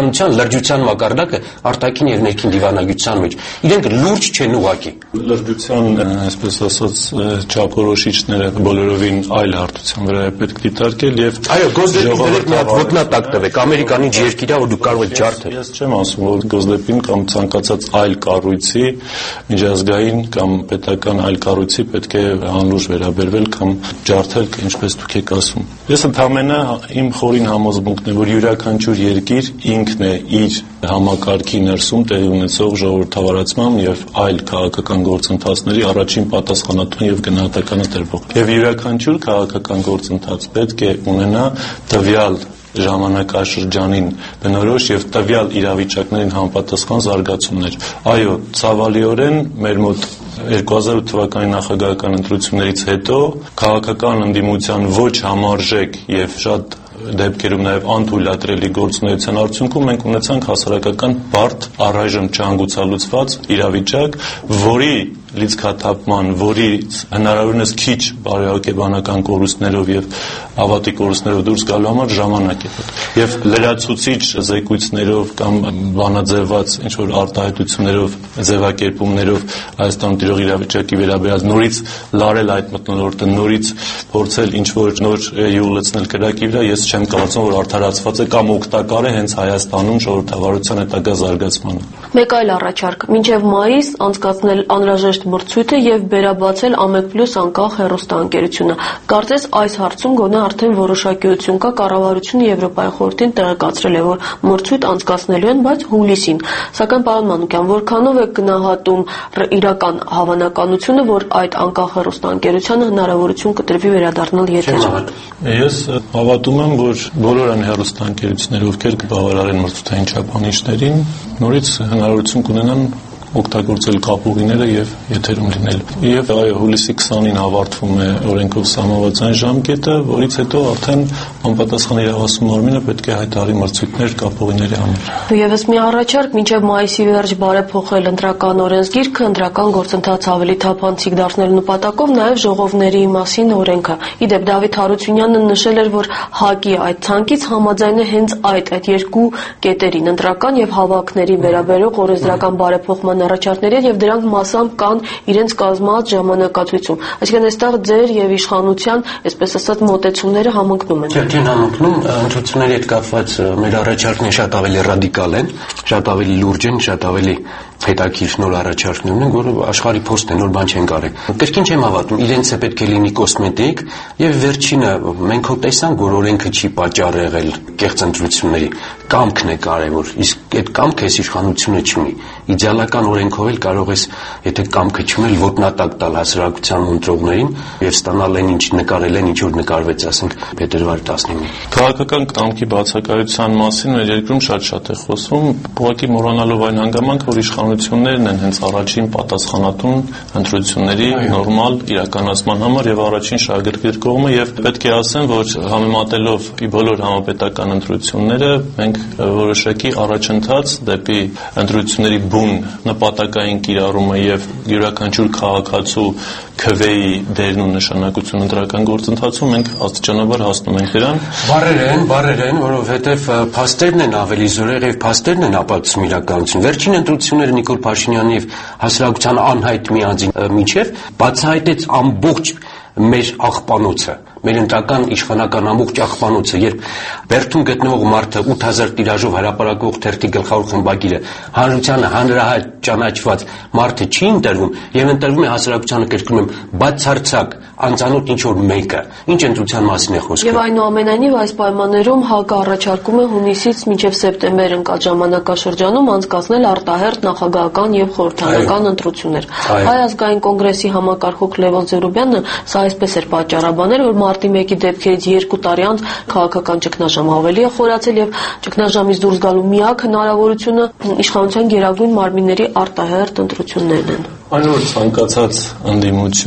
իշխանության լրջության մակարդակը արտաքին եւ ներքին դիվանագիտության մեջ իրենք լուրջ չեն ուղակի։ Լրջության, այսպես ասած, չափորոշիչները բոլորովին այլ հարթության վրա է պետք դիտարկել եւ այո, Գոսդեպին մի հատ ոտնատակ տվեք, ամերիկանի երկիրը, որ դու կարող եք ջարդել։ Ես չեմ ասում, որ Գոսդեպին կամ ցանկացած այլ կառույցի, միջազգային կամ պետական այլ կառույցի պետք է անլուրջ վերաբերվել կամ ջարդել, ինչպես դուք եք ասում։ Ես ընդհանրապես իմ խորին համոզմունքն է, որ յուրաքանչյուր երկիր ինքն է իր համակարգի ներսում տեղի ունեցող ժողովրդավարացման եւ այլ քաղաքական գործընթացների առաջին պատասխանատուն եւ գնահատականը տրվող։ Եվ յուրաքանչյուր քաղաքական գործընթաց պետք է ունենա տվյալ ժամանակաշրջանին բնորոշ եւ տվյալ իրավիճակներին համապատասխան զարգացումներ։ Այո, ցավալիորեն մեր մոտ երկու հազար ութ թվականի նախագահական ընտրություններից հետո քաղաքական ընդդիմության ոչ համարժեք եւ շատ դեպքերում նաև անթույլատրելի գործունեության արդյունքում մենք ունեցանք հասարակական բարդ առայժմ չհանգուցալուծված իրավիճակ, որի լիցքաթափման, որի հնարավորինս քիչ բարոյակեբանական կորուստներով եւ ավատի կորուստներով դուրս գալու համար ժամանակ է պետք։ Եվ լրացուցիչ զեկույցներով կամ բանաձևված ինչ որ արտահայտություններով, ձևակերպումներով Հայաստանում տիրող իրավիճակի վերաբերյալ նորից լարել այդ մթնոլորտը, նորից փորձել ինչ որ նոր յուղ լցնել կրակի վրա, ես չեմ կարծում, որ արդարացված է կամ օգտակար է հենց Հայաստանում ժողովրդավարության հետագա զարգացմանը։ Մեկ այլ առաջարկ՝ մինչև մայիս անցկացնել անհրաժեշտ մրցույթը եւ վերաբացել Ամեկ Պլյուս անկախ հեռուստաընկերությունը։ Կարծես այս հարցում գոնե արդեն որոշակիություն կա, կառավարությունը Եվրոպայի խորհրդին տեղեկացրել է, որ մրցույթ անցկացնելու են, բայց հուլիսին։ Սակայն պարոն Մանուկյան, որքանով է գնահատում իրական հավանականությունը, որ այդ անկախ հեռուստաընկերությանը հնարավորություն կտրվի վերադառնալ եթեր։ Ես հավատում եմ, որ բոլոր այն հեռուստաընկերությունները, ովքեր կբավարարեն մրցութային չափանիշներին, նորից հնարավորություն կունենան օգտագործել կապուղիները եւ եթերում լինել։ Եվ այո, հուլիսի քսանին ավարտվում է օրենքով սահմանված այն ժամկետը, որից հետո արդեն անպատասխան իրավասու նորմինը պետք է հայտարարի մրցույթներ կապուղիների համար։ Եվս մի առաջարկ՝ մինչև մայիսի վերջ բարեփոխել ընտրական օրենսգիրքը, ընտրական գործընթաց ավելի թափանցիկ դարձնելու նպատակով նաեւ ժողովների մասին օրենքը։ Իդեպ Դավիթ Հարությունյանը նշել էր, որ ՀԱԿ-ի այդ ցանկից համաձայն է հենց այդ այդ երկու կետերին՝ ընտրական եւ հավաքների վերաբերող օրենսդրական բարեփոխման առաջարկները եւ դրանք մասամբ կան իրենց կազմած ժամանակացույցում։ Այսինքն այստեղ ձեր եւ իշխանության, այսպես ասած, մոտեցումները համընկնում են։ Չէ, համընկնում, ընտրությունների հետ կապված մեր առաջարկները շատ ավելի ռադիկալ են, շատ ավելի լուրջ են, շատ ավելի հետաքրքիր նոր առաջարկներ ունեն, որը աշխարհի փոստն է, նոր բան չեն կարել։ Կրկին չեմ հավատում, իրենց է պետք է լինի կոսմետիկ եւ վերջինը մենք հո տեսանք, որ օրենքը չի պատճառ եղել կեղծ ընտրությունների, կամքն է կարևոր, իսկ այդ կամքը այս իշխանությունը չունի։ Իդեալական օրենքով էլ կարող ես, եթե կամքը չունել, ոտնատակ տալ հասարակության ընտրողներին եւ ստանալ այն ինչ նկարել են, ինչ որ նկարվեց, ասենք փետրվարի տասնինը։ Քաղաքական կամքի բացակայության մասին մեր երկրում շատ-շատ է խոսում, ուղղակի մոռանալով այն հանգամանքը, որ իշխանություններն են հենց առաջին պատասխանատուն ընտրությունների նորմալ իրականացման համար եւ առաջին շահագրգիռ կողմը եւ պետք է ասեմ, որ համեմատելով բոլոր համապետական ընտրությունները մենք որոշակի առաջընթաց դեպի ընտրությունների բուն նպատակային կիրառումը եւ յուրաքանչյուր քաղաքացու քվեի դերն ու նշանակությունը ընտրական գործընթացում մենք աստիճանաբար հասնում ենք դրան։ Բարեր են, բարեր են, որովհետեւ փաստերն են ավելի զորեղ եւ փաստերն են ապացուցում իրականություն։ Վերջին ընտրությունները Նիկոլ Փաշինյանի եւ հասարակության անհայտ մի անձի միջև բացահայտեց ամբողջ մեր աղբանոցը, մեր ընտրական իշխանական ամբողջ աղբանոցը, երբ Բերդում գտնվող մարդը ութ հազար տիրաժով հրապարակող թերթի գլխավոր խմբագիրը հանրությանը հանրահայտ ճանաչված մարդը չի ընտրվում եւ ընտրվում է հասարակությանը կրկնում եմ բացարձակ անծանոթ ինչ որ մեկը, ինչ ընտրության մասին է խոսքը։ Եվ այնուամենայնիվ այս պայմաններում ՀԱԿ-ը առաջարկում է հունիսից մինչև սեպտեմբեր ընկած ժամանակաշրջանում անցկացնել արտահերթ նախագահական եւ խորհրդարանական ընտրություններ։ Հայ ազգային կոնգրեսի համակարգող Լևոն Զերուբյանը սա այսպես էր պատճառաբանել, որ մարտի մեկի դեպքերից երկու տարի անց քաղաքական ճգնաժամ ավելի է խորացել եւ ճգնաժամից դուրս գալու միակ հնարավորությունը իշխանության գերագույն մարմինների արտահերթ ընտրություններն են։ Այն որ ցանկացած ընդդիմություն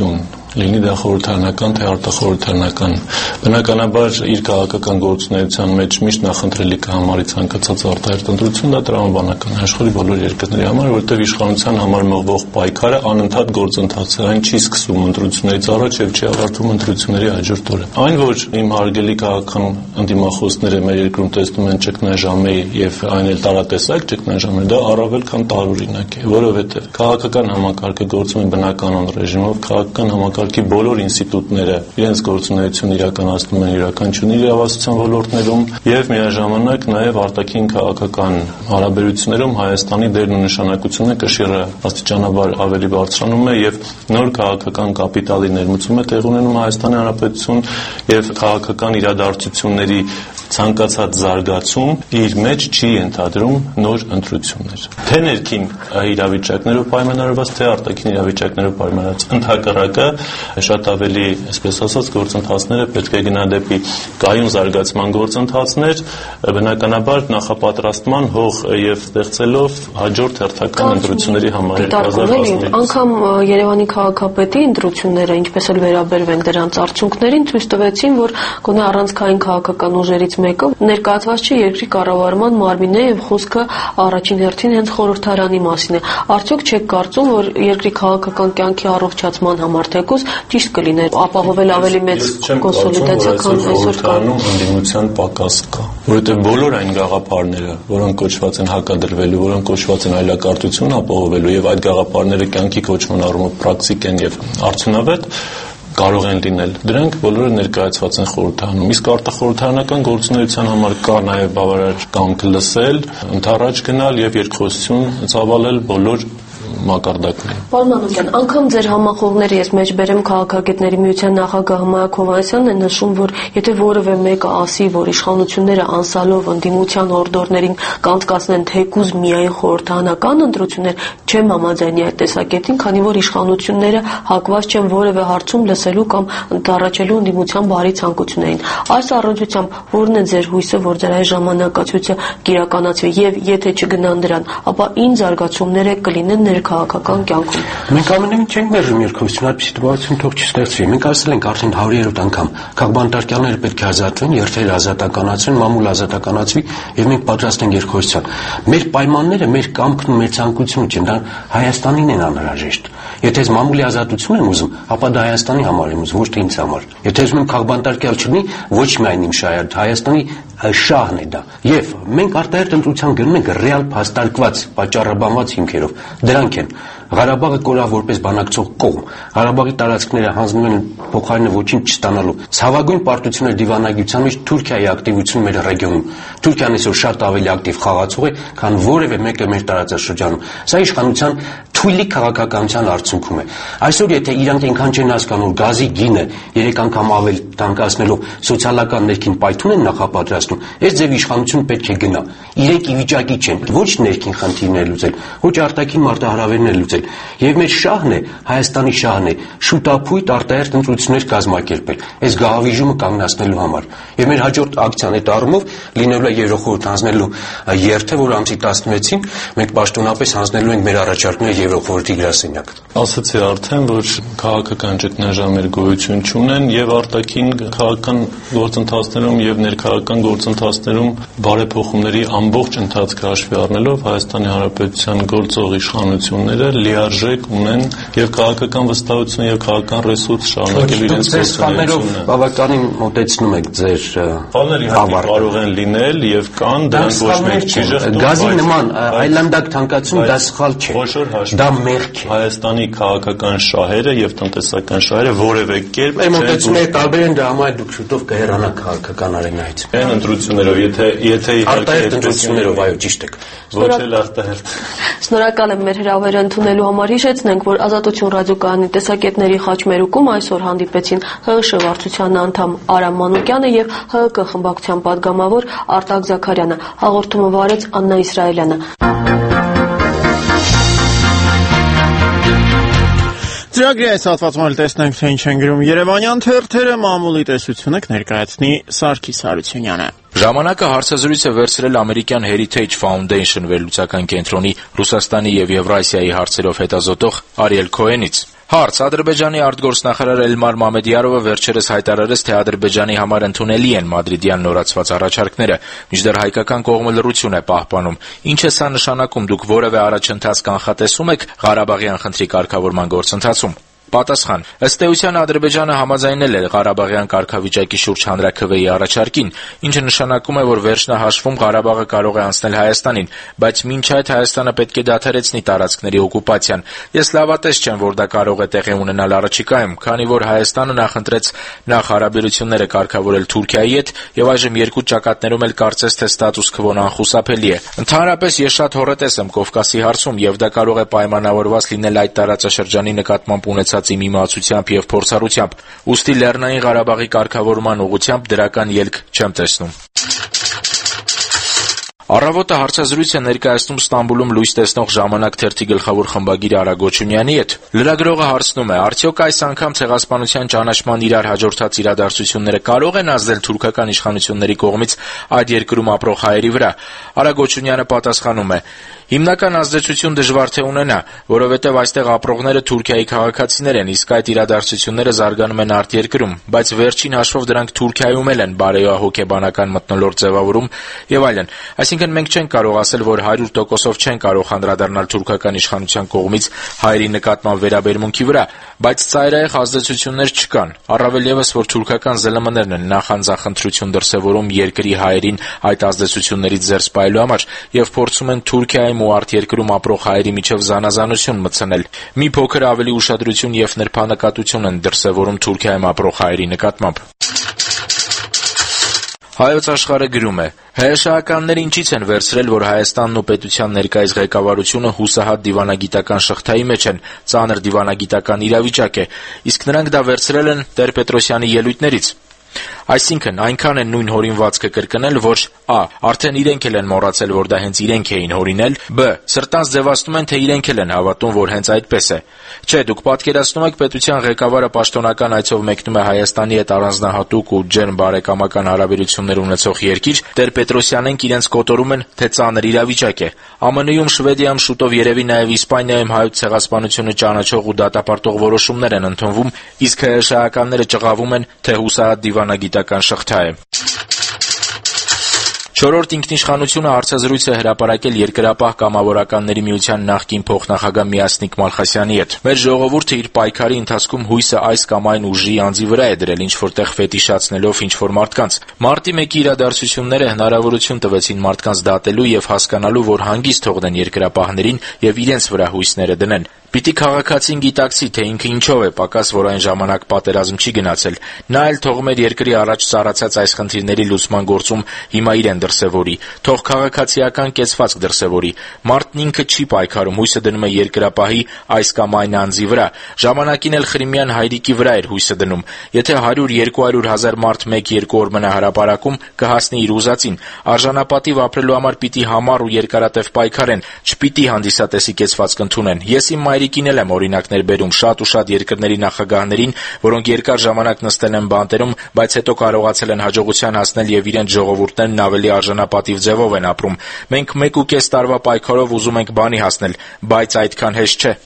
լինի դա խորհրդարանական թե արտախորհրդարանական։ Բնականաբար իր քաղաքական գործունեության մեջ միշտ նախընտրելի կհամարի ցանկացած արտահերթ ընտրություն, դա տրամաբանական է աշխարհի բոլոր երկրների համար, որտեղ իշխանության համար մղվող պայքարը անընդհատ գործընթաց է, այն չի սկսվում ընտրություններից առաջ եւ չի ավարտվում ընտրությունների հաջորդ օրը։ Այն, որ իմ հարգելի քաղաքական ընդդիմախոսները մեր երկրում տեսնում են ճգնաժամի եւ այն էլ տարատեսակ ճգնաժամը, դա առավել քան տարօրինակ է, որովհետեւ քաղաքական համակարգը գործում է բնականon ռեժիմով, քաղաքական համակարգի բոլոր ինստիտուտները իրենց գործունեությունը իրականացնում են յուրաքանչյուր իրավասության ոլորտներում եւ միաժամանակ նաեւ արտաքին քաղաքական հարաբերություններում Հայաստանի դերն ու նշանակությունը կշիռը աստիճանաբար ավելի բարձրանում է եւ նոր քաղաքական կապիտալի ներմուծում է տեղ ունենում Հայաստանի Հանրապետություն եւ քաղաքական իրադարձությունների ցանկացած զարգացում իր մեջ չի ենթադրում նոր ընտրություններ։ Թե ներքին իրավիճակներով պայմանավորված, թե արտաքին իրավիճակներով պայմանավորված, ընդհակառակը շատ ավելի, այսպես ասած, գործընթացները պետք է գնա դեպի կայուն զարգացման գործընթացներ, բնականաբար նախապատրաստման հող եւ ստեղծելով հաջորդ հերթական ընտրությունների համար երկու հազար տասնինը։ Անկամ Երևանի քաղաքապետի ընտրությունները, ինչպես էլ վերաբերվենք դրանց արդյունքներին, ցույց տվեցին, որ գոնե առանցքային քաղաքական ուժերից մեկը ներկայացված չէ երկրի կառավարման մարմինը եւ խոսքը առաջին հերթին հենց խորհրդարանի մասին է։ Արդյոք չեք կարծում, որ երկրի քաղաքական կյանքի առողջացման համար թեկուզ ճիշտ կլիներ ապահովել ավելի մեծ կոնսոլիդացիա, քան այսօր կա։ Ընդդիմության պակաս կա, որովհետեւ բոլոր այն գաղափարները, որոնք կոչված են հակադրվելու, որոնք կոչված են այլակարգություն ապահովելու եւ այդ գաղափարները կյանքի կոչման առումով պրակտիկ են եւ արդյունավետ, կարող են լինել։ Դրանք բոլորը ներկայացված են խորհրդարանում։ Իսկ արտախորհրդարանական գործունեության համար կա նաև բավարար կամք լսել, ընդառաջ գնալ եւ երկխոսություն ծավալել բոլոր մակարդակներին։ Պարոն Մանուկյան, անգամ ձեր համախոհները ես մեջ բերեմ քաղաքագետների միության նախագահ Հմայակ Հովհաննիսյանն է նշում, որ եթե որևէ մեկը ասի, որ իշխանությունները անսալով ընդդիմության հորդորներին կանցկացնեն թեկուզ միայն խորհրդարանական ընտրություններ, չեմ համաձայնի այդ տեսակետին, քանի որ իշխանությունները հակված չեն որևէ հարցում լսելու կամ ընդառաջելու ընդդիմության բարի ցանկություններին։ Այս առնչությամբ ո՞րն է ձեր հույսը, որ ձեր այս ժամանակացույցը կիրականացվի եւ եթե չգնան դրան, ապա ինչ զարգացումներ կլինեն քաղաքական կյանքում։ Մենք ամենևին չենք մերժում երկխոսություն, այդպիսի տպավորություն թող չստեղծվի։ Մենք ասել ենք արդեն հարյուրերորդ անգամ, քաղբանտարկյալները պետք է ազատվեն, երթերը ազատականացվեն, մամուլը ազատականացվի եւ մենք պատրաստ ենք երկխոսության։ Մեր պայմանները, մեր կամքն ու մեր ցանկությունը չեն, դա Հայաստանին են անհրաժեշտ։ Եթե ես մամուլի ազատություն եմ ուզում, ապա դա Հայաստանի համար եմ ուզում, ոչ թե ինձ համար։ Եթե ուզում եմ քաղբանտարկյալ չլինի, ոչ միայն իմ շահը, Հայաստանի շահն է դա։ Եվ մենք արտահերթ ընտրության գնում ենք ռեալ փաստարկված, պատճառաբանված հիմքերով։ Դրանք են Ղարաբաղը կորավ որպես բանակցող կողմ։ Ղարաբաղի տարածքները հանձնվում են փոխարենը ոչինչ չստանալու։ Ցավագույն պարտությունը դիվանագիտության մեջ Թուրքիայի ակտիվությունն մեր ռեգիոնում։ Թուրքիան այսօր շատ ավելի ակտիվ խաղացող է, քան որևէ մեկը մեր տարածաշրջանում։ Սա իշխանության թույլի քաղաքականության արդյունքում է։ Այսօր եթե իրանք այնքան չեն հասկանում գազի գինը երեք անգամ ավել տանկացնելով սոցիալական ներքին պայթուն են նախապատրաստում, այս ձև իշխանություն պետք է գնա։ Իրենք ի վիճակի չեն ոչ ներքին խնդիրներ լուծել, ոչ արտաքին մարտահրավերներ լուծել։ Եվ մեր շահն է, Հայաստանի շահն է շուտափույթ արտահերթ ընտրություններ կազմակերպել, այս գահավիժումը կանգնացնելու համար։ Եվ մեր հաջորդ ակցիան այդ առումով լինելու է Եվրոխորհուրդ հանձնելու երթը, որ ամսի տասնվեցին մենք պաշտոնապես հանձնելու ենք մեր առաջարկները Եվրոխորհրդի գրասենյակ։ Ասացի արդեն, որ քաղաքական ճգնաժամեր գոյություն չունեն եւ արտաքին քաղաքական գործընթացներում եւ ներքաղաքական գործընթացներում բարեփոխումների ամբողջ ընթացքը հաշվի առնելով Հայաստանի Հանրապետության գործող իշխանությունները լիարժեք ունեն եւ քաղաքական վստահություն եւ քաղաքական ռեսուրս շարունակել իրենց գործունեությունը։ Բավականին մոտեցնում եք ձեր բաները կարող են լինել եւ կան, դրանք ոչ մեկ չի ժխտում։ Գազի նման այլանդակ թանկացում դա սխալ չէ։ Դա մեղք է։ Հայաստանի քաղաքական շահերը եւ տնտեսական շահերը որևէ կերպ չեն մոտեցումները տարբեր են, դա համար դուք շուտով կհեռանաք քաղաքական արենայից։ Այն ընտրություններով, եթե եթե արտահերթ ընտրություններով, այո, ճիշտ եք։ Ոչ էլ արտահերթ։ Շնորհակալ եմ մեր հրավերը ընդունելու համար։ Հիշեցնենք, որ Ազատություն ռադիոկայանի տեսակետների խաչմերուկում այսօր հանդիպեցին ՀՀՇ վարչության անդամ Արամ Մանուկյանը եւ ՀՀԿ խմբակցության падգամավոր Արտակ Զաքարյանը։ Հաղորդումը վարեց Աննա Իսրայելյանը։ Ծրագրի այս հատվածում էլ տեսնենք, թե ինչ են գրում երևանյան թերթերը, մամուլի տեսությունը կներկայացնի Սարգիս Հարությունյանը։ Ժամանակը հարցազրույց է վերցրել ամերիկյան Heritage Foundation վերլուծական կենտրոնի Ռուսաստանի եւ Եվրասիայի հարցերով հետազոտող Արիել Քոենից։ Հարց. Ադրբեջանի արտգործնախարար Էլմար Մամեդյարովը վերջերս հայտարարեց, թե Ադրբեջանի համար ընդունելի են մադրիդյան նորացված առաջարկները, մինչդեռ հայկական կողմը լռություն է պահպանում։ Ինչ է սա նշանակում, դուք որևէ առաջընթաց կանխատեսում եք Ղարաբաղյան խնդրի կարգավորման գործընթացում։ Պատասխան. ըստ էության Ադրբեջանը համաձայնել է Ղարաբաղյան կարգավիճակի շուրջ հանրաքվեի առաջարկին, ինչը նշանակում է, որ վերջնահաշվում Ղարաբաղը կարող է անցնել Հայաստանին, բայց մինչ այդ Հայաստանը պետք է դադարեցնի տարածքների օկուպացիան։ Ես լավատես չեմ, որ դա կարող է տեղի ունենալ առաջիկայում, քանի որ Հայաստանը նախընտրեց նախ հարաբերությունները կարգավորել Թուրքիայի հետ, եւ այժմ երկու ճակատներում էլ կարծես թե ստատուս քվոն անխուսափելի է։ Ընդհանրապես ես շատ հոռետես եմ Կովկասի հարցում, եւ դա կարող է պայմանավորված լինել այդ տարածաշրջանի նկատմամբ ունեցած իմ իմացությամբ եւ փորձառությամբ, ուստի Լեռնային Ղարաբաղի կարգավորման ուղղությամբ դրական ելք չեմ տեսնում։ Առավոտը հարցազրույց է ներկայացնում Ստամբուլում լույս տեսնող «Ժամանակ» թերթի գլխավոր խմբագիր Արա Գոչունյանի հետ։ Լրագրողը հարցնում է. արդյոք այս անգամ ցեղասպանության ճանաչման իրար հաջորդած իրադարձությունները կարող են ազդել թուրքական իշխանությունների կողմից այդ երկրում ապրող հայերի վրա։ Արա Գոչունյանը պատասխանում է. Հիմնական ազդեցություն դժվար թե ունենա, որովհետև այստեղ ապրողները Թուրքիայի քաղաքացիներ են, իսկ այդ իրադարձությունները զարգանում են արտերկրում, բայց վերջին հաշվով դրանք Թուրքիայում էլ են բարեհոգեբանական մթնոլորտ ձևավորում եւ այլն։ Այսինքն մենք չենք կարող ասել, որ հարյուր տոկոսով չեն կարող անդրադառնալ թուրքական իշխանության կողմից հայերի նկատմամբ վերաբերմունքի վրա, բայց ծայրահեղ ազդեցություններ չկան։ Առավել եւս, որ թուրքական ԶԼՄ-ներն են նախանձախնդրություն դրսեւորում երկրի հայերին այդ ազդեցություններից զերծ պահելու համար եւ փորձում են Թուրքիայում ու արտերկրում ապրող հայերի միջև զանազանություն մտցնել։ Մի փոքր ավելի ուշադրություն եւ նրբանկատություն են դրսեւորում Թուրքիայում ապրող հայերի նկատմամբ։ Հայոց աշխարհը գրում է. «ՀՀՇ-ականները ինչից են վերցրել, որ Հայաստանն ու պետության ներկայիս ղեկավարությունը հուսահատ դիվանագիտական շղթայի մեջ են, ծանր դիվանագիտական իրավիճակ է, իսկ նրանք դա վերցրել են Տեր-Պետրոսյանի ելույթներից։ Այսինքն, այնքան են նույն հորինվածքը կրկնել, որ Ա. Արդեն իրենք էլ են մոռացել, որ դա հենց իրենք էին հորինել, Բ. Սրտանց ձևացնում են, թե իրենք էլ են հավատում, որ հենց այդպես է։ Չէ, դուք պատկերացնում եք պետության ղեկավարը պաշտոնական այցով մեկնում է Հայաստանի հետ առանձնահատուկ ու ջերմ բարեկամական հարաբերություններ ունեցող երկիր, Տեր-Պետրոսյանենք իրենց կոտորում են, թե ծանր իրավիճակ է։ ԱՄՆ-ում, Շվեդիայում, շուտով երևի նաև Իսպանիայում հայոց ցեղասպանությունը ճանաչող ու դատապարտող որոշումներ են ընդունվում, իսկ ՀՀՇ-ականները ճղավում են, թե հուսահատ դիվանագիտական շղթա է»։ Չորրորդ ինքնիշխանությունը հարցազրույց է հրապարակել Երկրապահ կամավորականների միության նախկին փոխնախագահ Միասնիկ Մալխասյանի հետ։ Մեր ժողովուրդը իր պայքարի ընթացքում հույսը այս կամ այն ուժի անձի վրա է դրել, ինչ-որ տեղ ֆետիշացնելով ինչ-որ մարդկանց։ Մարտի մեկի իրադարձությունները հնարավորություն տվեցին մարդկանց դատելու եւ հասկանալու, որ հանգիստ թողնեն երկրապահներին եւ իրենց վրա հույսները դնեն։ Պիտի քաղաքացին գիտակցի, թե ինքը ինչով է պակաս, որ այն ժամանակ պատերազմ չի գնացել։ Նա էլ թող մեր երկրի առաջ ծառացած այս խնդիրների լուծման գործում հիմա իրեն դրսևորի, թող քաղաքացիական կեցվածք դրսևորի։ Մարդն ինքը չի պայքարում, հույսը դնում է երկրապահի այս կամ այն անձի վրա։ Ժամանակին էլ Խրիմյան հայրիկի վրա էր հույսը դնում։ Եթե հարյուր-երկու հարյուր հազար մարդ մեկ-երկու օր մնա հրապարակում, կհասնի իր ուզածին։ Արժանապատիվ ապրելու համար պիտի համառ ու երկարատև պայքարեն, չպիտի հանդիսատեսի կեցվածք ընդունեն։ Ես իմ Մայրիկին էլ եմ օրինակներ բերում շատ ու շատ երկրների նախագահներին, որոնք երկար ժամանակ նստել են բանտերում, բայց հետո կարողացել են հաջողության հասնել եւ իրենց ժողովուրդներն ավելի արժանապատիվ ձևով են ապրում։ Մենք մեկ ու կես տարվա պայքարով ուզում ենք բանի հասնել, բայց այդքան հեշտ չէ։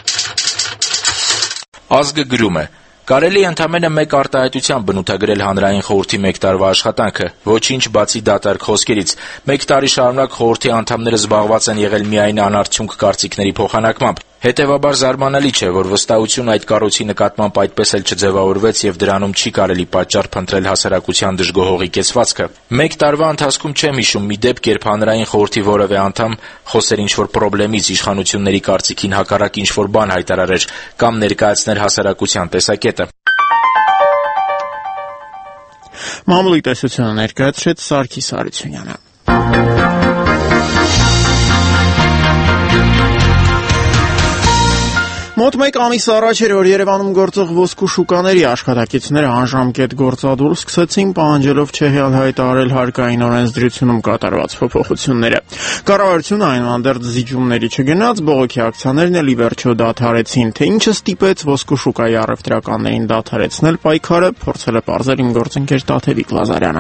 Ազգը գրում է. Կարելի է ընդամենը մեկ արտահայտությամբ բնութագրել հանրային խորհրդի մեկ տարվա աշխատանքը, ոչինչ բացի դատարկ խոսքերից։ Մեկ տարի շարունակ խորհրդի անդամները զբաղված են եղել միայն անարդյունք կարծիքների փոխանակմամբ։ Հետևաբար զարմանալի չէ, որ վստահությունը այդ կառույցի նկատմամբ այդպես էլ չձևավորվեց եւ դրանում չի կարելի պատճառ փնտրել հասարակության դժգոհողի կեցվածքը։ Մեկ տարվա ընթացքում չեմ հիշում մի դեպք, երբ հանրային խորհրդի որևէ անդամ խոսեր ինչ-որ պրոբլեմից, իշխանությունների կարծիքին հակառակ ինչ-որ բան հայտարարեր կամ ներկայացներ հասարակության տեսակետը։ Մամուլի տեսությունը ներկայացրեց Սարգիս Արությունյանը։ Մոտ մեկ ամիս առաջ էր, որ Երևանում գործող ոսկու շուկաների աշխատակիցները անժամկետ գործադուլ սկսեցին, պահանջելով չհեալ հայտարարել հարկային օրենսդրությունում կատարված փոփոխությունները։ Կառավարությունը այնուհանդերձ զիջումների չգնաց, բողոքի ակցիաներն էլ ի վերջո դադարեցին, թե ինչը ստիպեց ոսկու շուկայի առևտրականներին դադարեցնել պայքարը, փորձել է պարզել իմ գործընկեր Տաթևիկ Լազարյանը։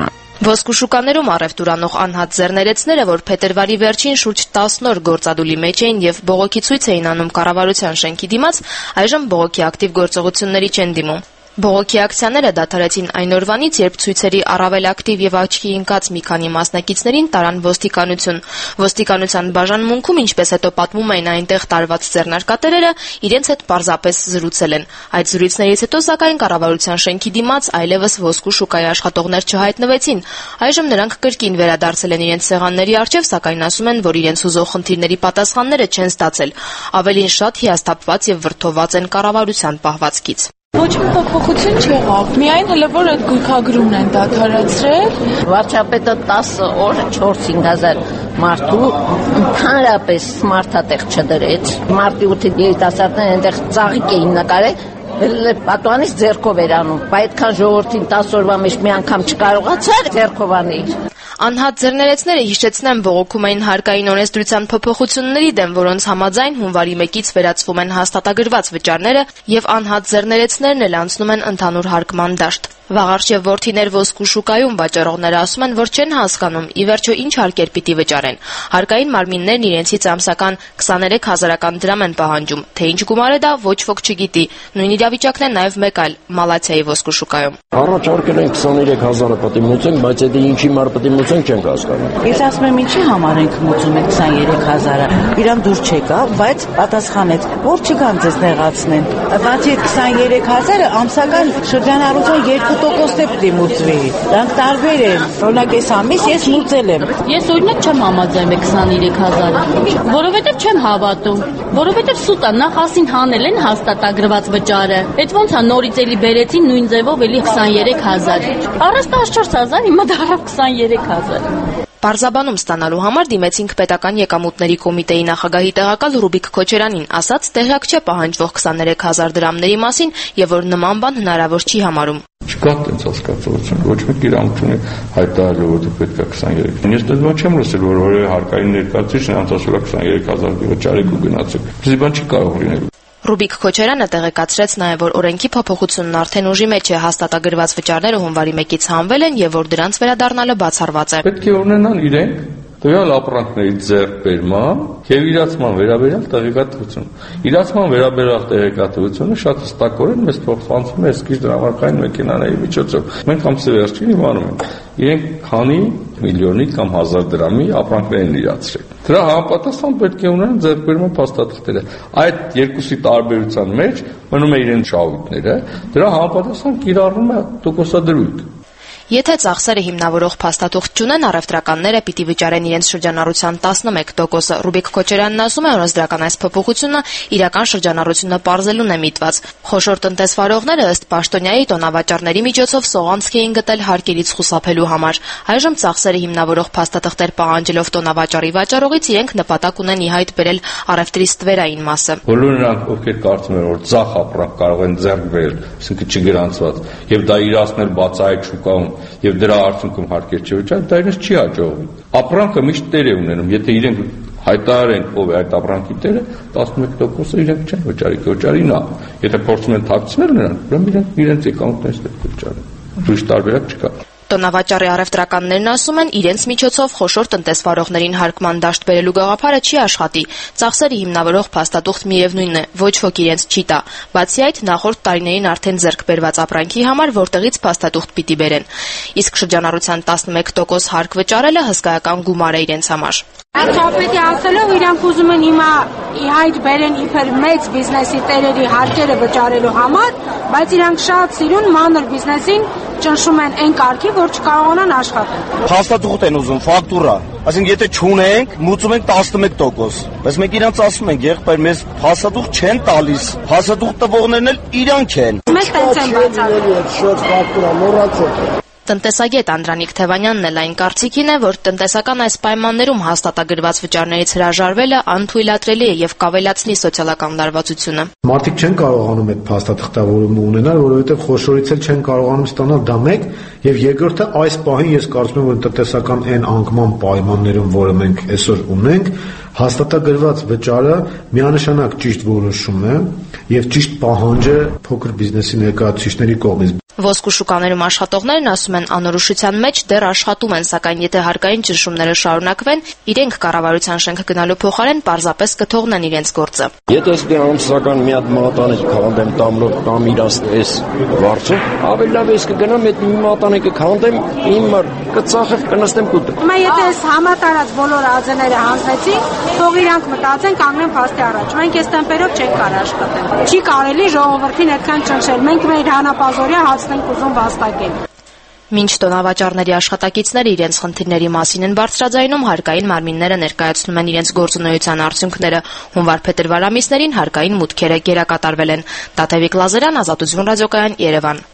Ոսկու շուկաներում առևտուր անող անհատ ձեռներեցները, որ փետրվարի վերջին շուրջ տասն օր գործադուլի մեջ էին եւ բողոքի ցույց էին անում կառավարության շենքի դիմաց, այժմ բողոքի ակտիվ գործողությունների չեն դիմում։ Բողոքի ակցիաները դադարեցին այն օրվանից, երբ ցույցերի առավել ակտիվ եւ աչքի ընկած մի քանի մասնակիցներին տարան ոստիկանություն։ Ոստիկանության բաժանմունքում, ինչպես հետո պատմում էին այնտեղ տարված ձեռնարկատերերը, իրենց հետ պարզապես զրուցել են։ Այդ զրույցներից հետո սակայն կառավարության շենքի դիմաց այլևս ոսկու շուկայի աշխատողներ չհայտնվեցին։ Այժմ նրանք կրկին վերադարձել են իրենց սեղանների առջև, սակայն ասում են, որ իրենց ուզող խնդիրների պատասխանները չեն ստացել։ Ավելին շատ հիասթափված եւ վրդովված են կառավարության պահվածքից։ Ոչ մի փոփոխություն չեղավ։ Միայն հələ որ այդ գույքագրումն են դադարեցրել։ Վարչապետը տասը օր չորս-հինգ հազար մարդու ընդհանրապես մարդատեղ չդրեց։ Մարտի ութի երիտասարդներն այնտեղ ծաղիկ էին նկարել, պատուանից ձեռքով էր անում։ Այդքան ժողովրդին տասը օրվա մեջ մի անգամ չկարողացար ձեռքով անել։ Անհատ ձեռներեցները հիշեցնեն բողոքում էին հարկային օրենսդրության փոփոխությունների դեմ, որոնց համաձայն հունվարի մեկից վերացվում են հաստատագրված վճարները եւ անհատ ձեռներեցներն էլ անցնում են ընդհանուր հարկման դաշտ։ Վաղարշ եւ որդիներ ոսկու շուկայում վաճառողները ասում են, որ չեն հասկանում ի վերջո ինչ հարկեր պիտի վճարեն։ Հարկային մարմիններն իրենցից ամսական քսաներեք հազարական դրամ են պահանջում, թե ինչ գումար է դա ոչ ոք չգիտի։ Նույն իրավիճակն է նաեւ մեկ այլ Մալաթիայի ոսկու շուկայում։ Առաջարկել են քսաներեք հազարը պետք է մուծենք, բայց դա ինչի մար պետք է մուծենք չենք հասկանում։ Ես ասում եմ ինչի համար ենք մուծում այդ քսաներեք հազարը։ Իրան դուր չեկա, բայց պատասխանեց, որ չգան ձեզ նեղացնեն։ Բացի այդ քսաներեք հազարը ամսական շրջանառության երկու տոկոսն է պետք է մուծվի։ Դրանք տարբեր են։ Օրինակ այս ամիս ես մուծել եմ։ Ես օրինակ չեմ համաձայնում քսաներեք հազարը, որովհետև չեմ հավատում, որովհետև սուտ է, նախ ասին հանել են հաստատագրված վճարը։ Այդ ոնց է նորից էլի բերեցին նույն ձևով էլի քսաներեք հազար։ Առանց տասնչորս հազար հիմա դառավ քսաներեք հազար։ Պարզաբանում ստանալու համար դիմեցինք պետական եկամուտների կոմիտեի նախագահի տեղակալ Ռուբիկ Քոչարյանին, ասաց տեղյակ չէ պահանջվող քսաներեք հազար դրամների մասին եւ որ նման բան հնարավոր չի համարում։ Չկա տենց հասկացություն, ոչ մեկ իրավունք հայտարարել որ պետք է քսաներեք։ Ես դες բան չեմ լսել, որ որևէ հարկային ներկայացուցիչ նրանց ասել է քսաներեք հազար վճարեք ու գնացեք։ Դες բան չի կարող լինել։ Ռուբիկ Քոչարյանը տեղեկացրեց նաև, որ օրենքի փոփոխությունն արդեն ուժի մեջ է, հաստատագրված վճարները հունվարի մեկից հանվել են եւ որ դրանց վերադառնալը բացառված է։ Պետք է ունենան իրենք տվյալ ապրանքների ձեռքբերման եւ իրացման վերաբերյալ տեղեկատվություն։ Իրացման վերաբերյալ տեղեկատվությունը շատ հստակորեն մեզ փոխանցվում է էսքիչ դրամարկային մեքենաների միջոցով։ Մենք ամսի վերջին իմանում ենք, իրենք քանի միլիոնի կամ հազար դրամի ապրանքներ են իրացրել։ Դրա համապատասխան պետք է ունենան ձեռքբերման փաստաթղթերը։ Այդ երկուսի տարբերության մեջ մնում է իրեն շահույթները, դրա համապատասխան կիրառվում է տոկոսադրույք։ Եթե ծախսերը հիմնավորող փաստաթուղթ չունեն, առևտրականները պիտի վճարեն իրենց շրջանառության տասնմեկ տոկոսը։ Ռուբիկ Քոչարյանն ասում է, օրենսդրական այս փոփոխությունը իրական շրջանառությունը պարզելուն է միտված։ Խոշոր տնտեսվարողները ըստ Պաշտոնյայի տոնավաճառների միջոցով սողանցք էին գտել հարկերից խուսափելու համար։ Այժմ ծախսերը հիմնավորող փաստաթղթեր պահանջելով տոնավաճառի վաճառողից իրենք նպատակ ունեն ի հայտ բերել առևտրի ստվերային մասը։ Բոլոր նրանք, ովքեր կարծում են, որ ծախ ապրանք կարող են ձեռք բերել, այսինքն չգրանցված, եւ դա իրացնել բացահայտ շուկայում եւ դրա արդյունքում հարկեր չվճարել, դա իրենց չի հաջողվում։ Ապրանքը միշտ տեր է ունենում, եթե իրենք հայտարարեն ով է այդ ապրանքի տերը, տասնմեկ տոկոսը իրենք չեն վճարի, վճարի նա։ Եթե փորձում են թաքցնել նրան, ուրեմն իրենք իրենց եկամուտներից պետք է վճարեն։ Ուրիշ տարբերակ չկա։ Տոնավաճառի առևտրականներն ասում են, իրենց միջոցով խոշոր տնտեսվարողներին հարկման դաշտ բերելու գաղափարը չի աշխատի։ Ծախսերը հիմնավորող փաստաթուղթ միևնույնն է, ոչ ոք իրենց չի տա։ Բացի այդ, նախորդ տարիներին արդեն ձեռք բերված ապրանքի համար որտեղից փաստաթուղթ պիտի բերեն։ Իսկ շրջանառության տասնմեկ տոկոս հարկ վճարելը հսկայական գումար է իրենց համար։ Վարչապետի ասելով իրանք ուզում են հիմա ի հայտ բերեն իբր մեծ բիզնեսի տերերի հարկերը վճարելու համար, բայց իրանք շատ սիրուն մանր բիզնեսին ճնշում են այն կարգի, որ չկարողանան աշխատել։ Փաստաթուղթ են ուզում, ֆակտուրա։ Այսինքն եթե չունենք, մուծում ենք տասնմեկ տոկոս։ Բայց մենք իրանց ասում ենք, եղբայր, մեզ փաստաթուղթ չեն տալիս։ Փաստաթուղթ տվողներն էլ իրանք են։ Մեզ տենց են բացառում։ Շատ ֆակտուրա, մոռացեք։ Տնտեսագետ Անդրանիկ Թևանյանն էլ այն կարծիքին է, որ տնտեսական այս պայմաններում հաստատագրված վճարներից հրաժարվելը անթույլատրելի է եւ կավելացնի սոցիալական լարվածությունը։ Մարդիկ չեն կարողանում այդ փաստաթղթավորումը ունենալ, որովհետեւ խոշորից էլ չեն կարողանում ստանալ դա մեկ, եւ երկրորդը այս պահին ես կարծում եմ, որ տնտեսական այն անկման պայմաններում, որը մենք այսօր ունենք, հաստատագրված վճարը միանշանակ ճիշտ որոշում է եւ ճիշտ պահանջ է փոքր բիզնեսի ներկայացուցիչների կողմից։ Ոսկու շուկաներում աշխատողներն ասում են, անորոշության մեջ դեռ աշխատում են, սակայն եթե հարկային ճնշումները շարունակվեն, իրենք կառավարության շենք գնալու փոխարեն պարզապես կթողնեն իրենց գործը։ Եթե դե ամսական մի հատ մատանեկ քանդեմ տամլով կամ իրաց էս վարձով, ավելի լավ է կգնամ այդ մի մատանեկը քանդեմ, իմ կծախებ կնստեմ կուտը։ Հիմա եթե այս համատարած բոլոր ածեները հանձնեցին, թող իրանք մտածեն կանգնեն փաստի առաջ։ Մենք այս տեմպերով չենք կարող աշխատել։ Չի կարելի ժողովրդին այդքան ճնշել։ Մենք մեր հանապազորյա հացնենք ուզում վաստակել։ Մինչ տոնավաճառների աշխատակիցները իրենց խնդիրների մասին են բարձրաձայնում, հարկային մարմինները ներկայացնում են իրենց գործունեության արդյունքները։ Հունվար-փետրվար ամիսներին հարկային մուտքերը գերակատարվել են։ Տաթևիկ Լազարյան, Ազատություն ռադիոկայան, Երևան։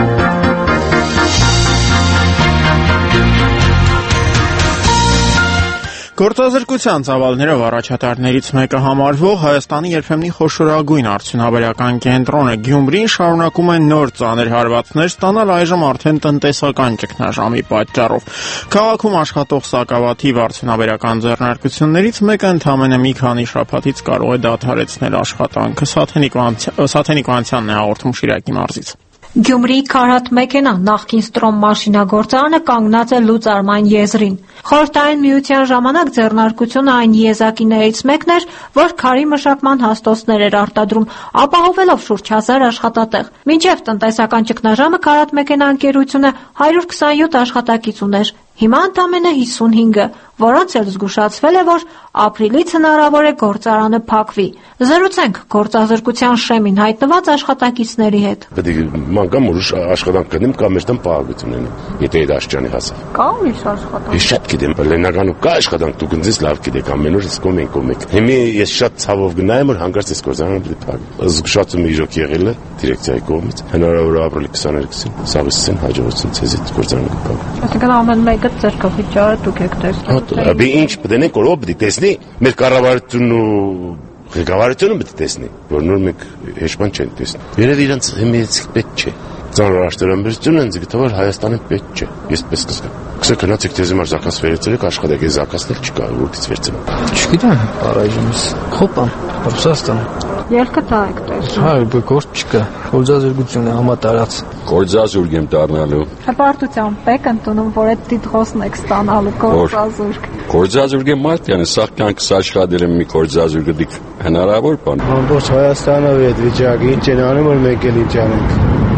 Գործազրկության ծավալներով առաջատարներից մեկը համարվող Հայաստանի երբեմնի խոշորագույն արդյունաբերական կենտրոնը Գյումրին շարունակում է նոր ծանր հարվածներ ստանալ այժմ արդեն տնտեսական ճգնաժամի պատճառով։ Քաղաքում աշխատող սակավաթիվ արդյունաբերական ձեռնարկություններից մեկը ընդամենը մի քանի շաբաթից կարող է դադարեցնել աշխատանքը։ Սաթենիկ Վանցյանն է հաղորդում Շիրակի մարզից։ Գյումրիի քարատ մեքենան նախկին Ստրոմ մաշինագործարանը կանգնած է լուծարման եզրին։ Խորհրդային միության ժամանակ ձեռնարկությունը այն եզակիներից մեկն էր, որ քարի մշակման հաստոցներ էր արտադրում, ապահովելով շուրջ հազար աշխատատեղ։ Մինչև տնտեսական ճգնաժամը քարատ մեքենա ընկերությունը հարյուր քսանյոթ աշխատակից ուներ։ Հիմա ընդամենը հիսունհինգը, որոնց էլ զգուշացվել է, որ ապրիլից հնարավոր է գործարանը փակվի։ Զրուցենք գործազրկության շեմին հայտնված աշխատակիցների հետ։ Պետք է մանկամ ուժ աշխատանք գտնեմ կամ մեջտեմ պահագություն ունենամ, եթե այդ աշճանի հասավ։ Կա ուրիշ աշխատանք։ Ես շատ գիտեմ, բլենականում կա աշխատանք, դուք ինձ լավ գիտեք, ամեն օր իսկ կոմենք կոմենք։ Հիմա ես շատ ցավով գնայեմ, որ հանկարծ այս գործարանը պետք է փակվի։ Զգուշացում իժոք եղել է դիրեկցիայի կողմից։ Հնարավոր է ապրիլի քսաներկուսին, սաղիսին հաջողություն ցեզի գործարանը կփակվի։ Այսինքն ամեն մեկը ձերքը վիճարը դուք եք տեսնում։ Բի ինչ պետք է կորով պետք է տեսնի, մեր կառավարությունն ու ղեկավարությունը պետք է տեսնի, որ նոր մեկ հեշտման չեն տեսնում։ Երևի իրանց հիմից պետք չէ։ Ծանր աշտարամբերությունը ինձ գտա որ Հայաստանի պետք չէ։ Ես պես կսկամ։ Քսե գնացեք դեզի մար զակաս վերեցել եք աշխատեք, այս զակասներ չկա, որտից վերցնեմ։ Չգիտեմ, առայժմս խոպան, Ռուսաստան։ Ելքը դա եք տեսնում։ Հա, գործ չկա։ Գործազրկություն է համատարած։ Գործազուրկ եմ դառնալու։ Հպարտությամբ եք ընդունում, որ այդ տիտղոսն եք ստանալու գործազուրկ։ Գործազուրկ եմ մարդյանը, սաղ կյանքս աշխատել եմ մի գործազուրկը դիք հնարավոր բան։ Ամբողջ Հայաստանը այդ վիճակի ինչ են անում, որ մեկ էլ ինչ անենք։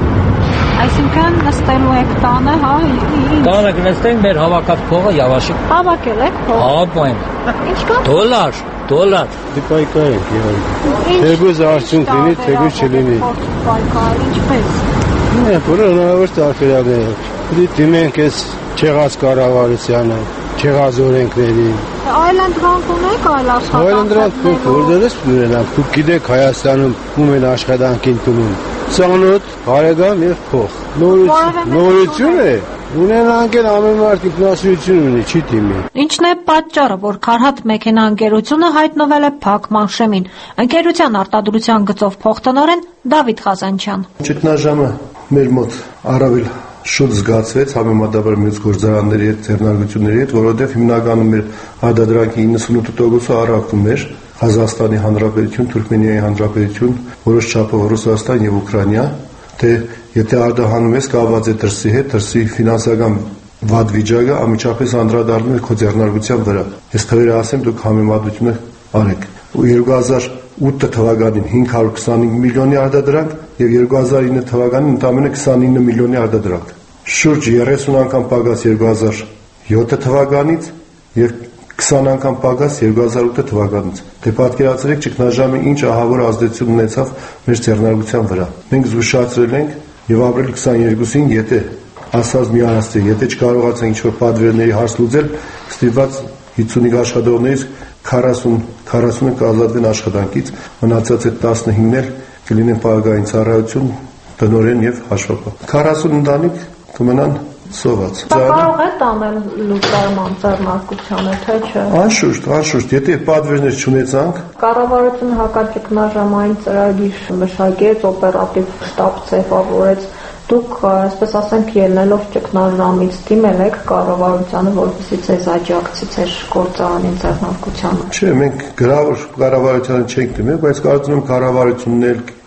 Այսինքն նստելու եք տանը, հա։ Տանը կնստենք, մեր հավաքած փողը Յավաշիկ։ Հավաքել եք փողը։ Հավաքում։ Ինչ կա։ Դոլար, դոլար։ Դե պայքար ենք, իհարկե։ Թեգուզ արդյունք լինի, թեգուզ չլինի։ Պայքար, ինչպես։ Նե, բոլոր հնարավոր տարբերակներ։ Պետք է դիմենք այս չեղած կառավարությանը, չեղած օրենքներին։ Այլ ընդրանք ունեք, այլ աշխատանք։ Այլ ընդրանք որտեղից ունենանք։ Դուք գիտեք Հայաստանում ում են աշխատանքին տնում։ Ծանոթ, բարեկամ եւ փող։ Նորություն է։ Ունենանք էլ ամեն մարդ ինքնասիրություն ունի, չի թիմի։ Ինչն է պատճառը, որ քարհատ մեքենա ընկերությունը հայտնվել է փակման շեմին։ Ընկերության արտադրության գծով փոխտնօրեն Դավիթ Ղազանչյան։ Ճգնաժամը մեր մոտ առավել շուտ զգացվեց համեմատաբար մյուս գործարանների հետ, ձեռնարկությունների հետ, որովհետև հիմնականում մեր արտադրանքի իննսունութ տոկոսը առաքվում էր Ղազախստանի Հանրապետություն, Թուրքմենիայի Հանրապետություն, որոշ չափով Ռուսաստան եւ Ուկրաինա, թե եթե արտահանում ես կապված է դրսի հետ, դրսի ֆինանսական վատ վիճակը անմիջապես անդրադառնում է քո ձեռնարկության վրա։ Ես թվերը ասեմ, դուք համեմատությունը արեք։ երկու հազար ութ թվականին հինգ հարյուր քսանհինգ միլիոնի արտադրանք եւ երկու հազար ինը թվականին ընդամենը քսանինը միլիոնի արտադրանք։ Շուրջ երեսուն անգամ պակաս երկու հազար յոթ թվականից եւ քսան անգամ պակաս երկու հազար ութ թվականից։ Դե պատկերացրեք ճգնաժամը ինչ ահավոր ազդեցություն ունեցավ մեր ձեռնարկության վրա։ Մենք զգուշացրել ենք եւ ապրիլի քսաներկուսին, եթե ասած մի արաստ է, եթե չկարողացանք ինչ-որ պատվերների հարց լուծել, ստիպված հիսունհինգ աշխատողներից քառասուն քառասունը կազատվեն աշխատանքից, մնացած այդ տասնհինգն էլ կլինեն պարագային ծառայություն, տնօրեն եւ հաշվապահ։ քառասուն ընտանիք կմնան սոված։ Կարող է տանել լուծարման ձեռնարկությանը, թե չէ։ Անշուշտ, անշուշտ, եթե պատվերներ չունեցանք, կառավարությունը հակաճգնաժամային ծրագիր մշակեց, օպերատիվ շտաբ ձևավորեց։ Դուք, այսպես ասենք, ելնելով ճգնաժամից դիմել եք կառավարությանը, որպեսզի ձեզ աջակցի ձեր գործարանի ձեռնարկությանը։ Չէ, մենք գրավոր կառավարությանը չենք դիմել, բայց կարծում եմ կառավարությունն էլ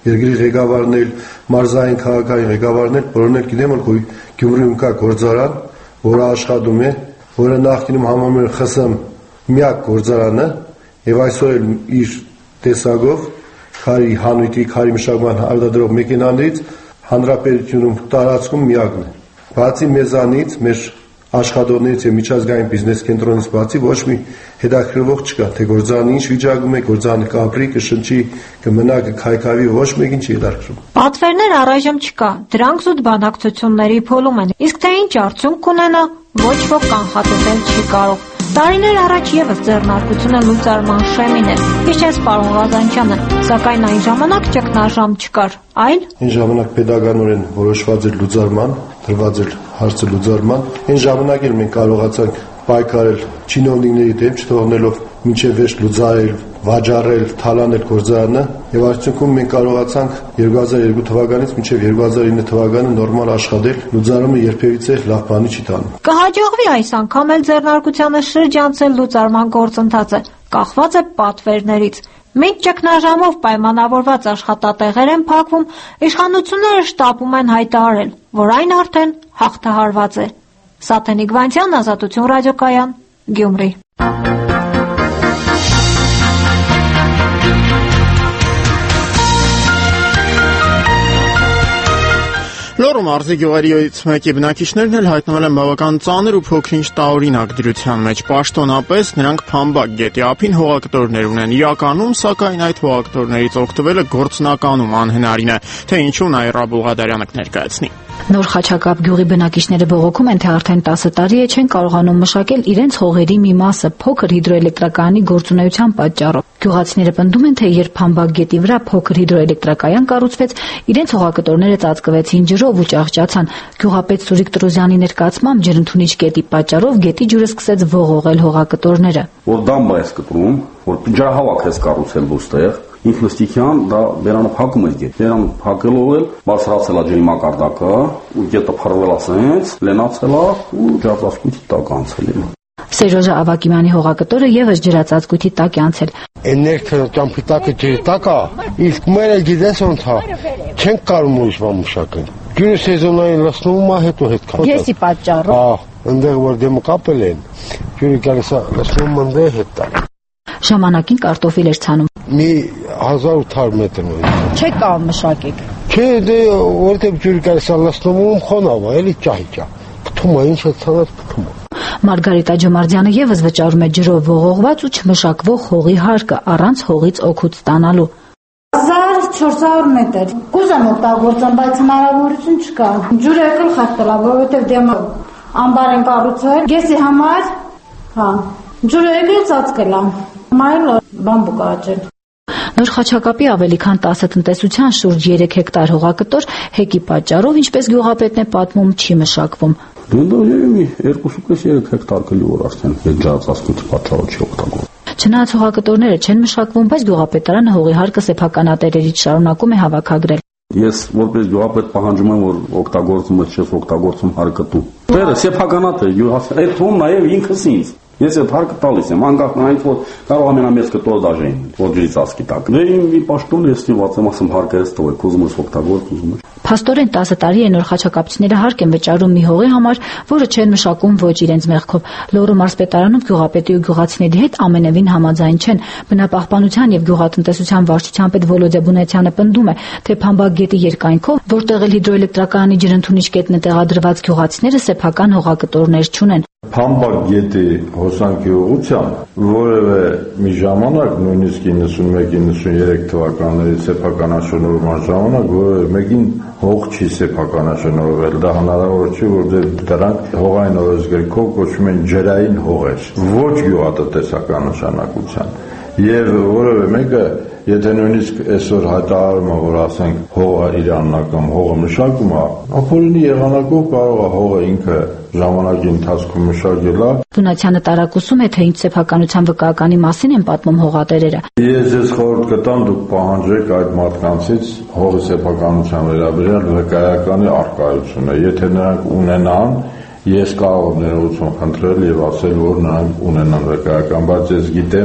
երկրի ղեկավարներ, մարզային քաղաքային ղեկավարներ, բոլորն էլ գիտեմ, որ Գյումրիում կա գործարան, որը աշխատում է, որը նախկինում համարում էր ԽՍՀՄ միակ գործարանը, եւ այսօր էլ իր տեսակով քարի հանույթի, քարի մշակման արտադրող մեքենաներից հանրապետությունում տարածքում միակն է։ Բացի մեզանից, մեր աշխատողներից եւ միջազգային բիզնես կենտրոնից բացի ոչ մի հետաքրքրվող չկա, թե գործարանը ինչ վիճակում է, գործարանը կապրի, կշնչի, կմնա, կքայքավի, ոչ մեկին չի հետաքրքրում։ Պատվերներ առայժմ չկա, դրանք զուտ բանակցությունների փուլում են, իսկ թե ինչ արդյունք կունենա, ոչ ոք կանխատեսել չի կարող։ Տարիներ առաջ եւս ձեռնարկությունը լուծարման շեմին էր, հիշեց պարոն Ղազանչյանը, սակայն այն ժամանակ ճգնաժամ չկար, այլ այն ժամանակ pedagoganորեն որոշված էր լուծարման, դրված էր հարցը լուծարման, այն ժամանակ էլ մենք կարողացանք պայքարել չինովնիկների դեմ, չթողնելով մինչև վերջ լուծարել, վաճառել, թալանել գործարանը, եւ արդյունքում մենք կարողացանք երկու հազար երկու թվականից մինչև երկու հազար ինը թվականը նորմալ աշխատել, լուծարումը երբևիցե լավ բանի չի տանում։ Կհաջողվի այս անգամ էլ ձեռնարկությանը շրջանցել լուծարման գործընթացը, կախված է պատվերներից։ Մենք ճգնաժամով պայմանավորված աշխատատեղեր են փակվում, իշխանությունները շտապում են հայտարարել, որ այն արդեն հաղթահարված է։ Սաթենիկ Վանցյան, Ազատություն ռադիոկայան, Գյումրի։ Լոռու մարզի գյուղերից մեկի բնակիչներն էլ հայտնվել են բավական ծանր ու փոքրինչ տարօրինակ դրության մեջ։ Պաշտոնապես նրանք Փամբակ գետի ափին հողակտորներ ունեն իրականում, սակայն այդ հողակտորներից օգտվելը գործնականում անհնարին է, թե ինչու Նաիրա Բուլղադարյանը կներկայացնի։ Նոր Խաչակապ գյուղի բնակիչները բողոքում են, թե արդեն տասը տարի է չեն կարողանում մշակել իրենց հողերի մի մասը փոքր հիդրոէլեկտրակայանի գործունեության պատճառով։ Գյուղացիները պնդում են, թե երբ Փամբակ գետի վրա փոքր հիդրոէլեկտրակայան կառուցվեց, իրենց հողակտորները ծածկվեցին ջրով ու ճահճացան։ Գյուղապետ Սուրիկ Տրոզյանի ներկայացմամբ ջրընդունիչ գետի պատճառով գետի ջուրը սկսեց ողողել հողակտորները։ Որ դամբա ես կտրում, որ ջրահավաք ես կառուցել ոստեղ, ինքնստիքյան դա բերանը փակում է գետ։ Բերան փակելով էլ բարձրացել է ջրի մակարդակը ու գետը փռվել ասենց, լենացել է ու ջրածածկույթի տակ անցել է։ Սերոժա Ավակիմյանի հողակտորը եւս ջրածածկույթի տակ է անցել։ Էներգիա ճամփիտակը ջրի տակ է, իսկ մերը գիտես ոնց է, չենք կարող ուրիշ բան մշակել։ Ջուրը սեզոնային լցնում է հետո հետ կա։ Գեսի պատճառով։ Ահա, այնտեղ որ դեմը կապել են, ջուրը գալիս է լցնում այնտեղ հետ է։ Ժամանակին կարտոֆիլ էր ցանում։ Մի հազար ութ հարյուր մետր ունի։ Չեք կարող մշակեք։ Չէ, դե որտեղ ջուրը գալիս է լցնում խոնավ է, էլի ճահիճա։ Փթում է, ինչ է ցանած փթում է։ Մարգարիտա Ջոմարդյանը եւս վճարում է ջրով ողողված ու չմշակվող հողի հարկը առանց հողից օգուտ ստանալու։ հազար չորս հարյուր մետր։ Կուզեմ օգտագործեմ, բայց հնարավորություն չկա։ Ջուրը եկել խախտել է, որովհետեւ դեմը ամբար են կառուցել։ Գեսի համար, հա, ջուրը եկել ծածկել է։ Մայրը բամբուկ աճել։ Նոր Խաչակապի ավելի քան տասը տնտեսության շուրջ երեք հեկտար հողակտոր հեկի պատճառով, ինչպես գյուղապետն է պատմում, չի մշակվում։ Դու երևի երկու երեք հեկտար կլի որ արդեն այդ ջրածածկույթի պատճառով չի օգտագործվում։ Չնայած հողակտորները չեն մշակվում, բայց գյուղապետարանը հողի հարկը սեփականատերերից շարունակում է հավաքագրել։ Ես որպես գյուղապետ պահանջում եմ, որ օգտագործում ես չես օգտագործում հարկը դու։ Տերը սեփականատեր, այդ թվում նաև ինքս ինձ։ Ես այդ հարկը տալիս եմ, անկախ նրանից, որ կարող ամենամեծ կտոր դաժեն, որ ջրի ծածկի տակ։ Դե մի պաշտոն ես ստիված եմ, ասում հարկը ես տվել, ուզում ես օգտագործ, ուզում ես։ Փաստորեն տասը տարի է Նոր Խաչակապցիները հարկ են վճարում մի հողի համար, որը չեն մշակում ոչ իրենց մեղքով։ Լոռու մարզպետարանում գյուղապետի ու գյուղացիների հետ ամենևին համաձայն չեն։ Բնապահպանության եւ գյուղատնտեսության վարչության պետ Վոլոդիա Բունեցյանը պնդում է, թե Փամբակ գետի երկայնքով, որտեղ էլ հիդրոէլեկտրակայանի ջրընդունիչ կետն է տեղադրված, գյուղացիները սեփական հողակտորներ չունեն։ Փամբակ գետի հոսանքի ուղղությամբ որևէ մի ժամանակ, նույնիսկ իննսունմեկ իննսուներեք թվականների սեփականաշնորհման ժամանակ որևէ մեկին հող չի սեփականաշնորհվել։ Դա հնարավոր չի, որտեղ դրանք հողային օրենսգրքով կոչվում են ջրային հողեր, ոչ գյուղատնտեսական նշանակության։ Եվ որևէ մեկը, եթե նույնիսկ այսօր հայտարարում է, որ ասենք հողը իր աննական հողը մշակում է, ապօրինի եղանակով կարող է հողը ինքը ժամանակի ընթացքում մշակել է։ Բունացյանը տարակուսում է, թե ինչ սեփականության վկայականի մասին են պատմում հողատերերը։ Ես ես խորհուրդ կտամ, դուք պահանջեք այդ մարդկանցից հողի սեփականության վերաբերյալ վկայականի առկայությունը։ Եթե նրանք ունենան, ես կարող եմ ներողություն խնդրել եւ ասել, որ նրանք ունենան վկայական, բայց ես գիտեմ,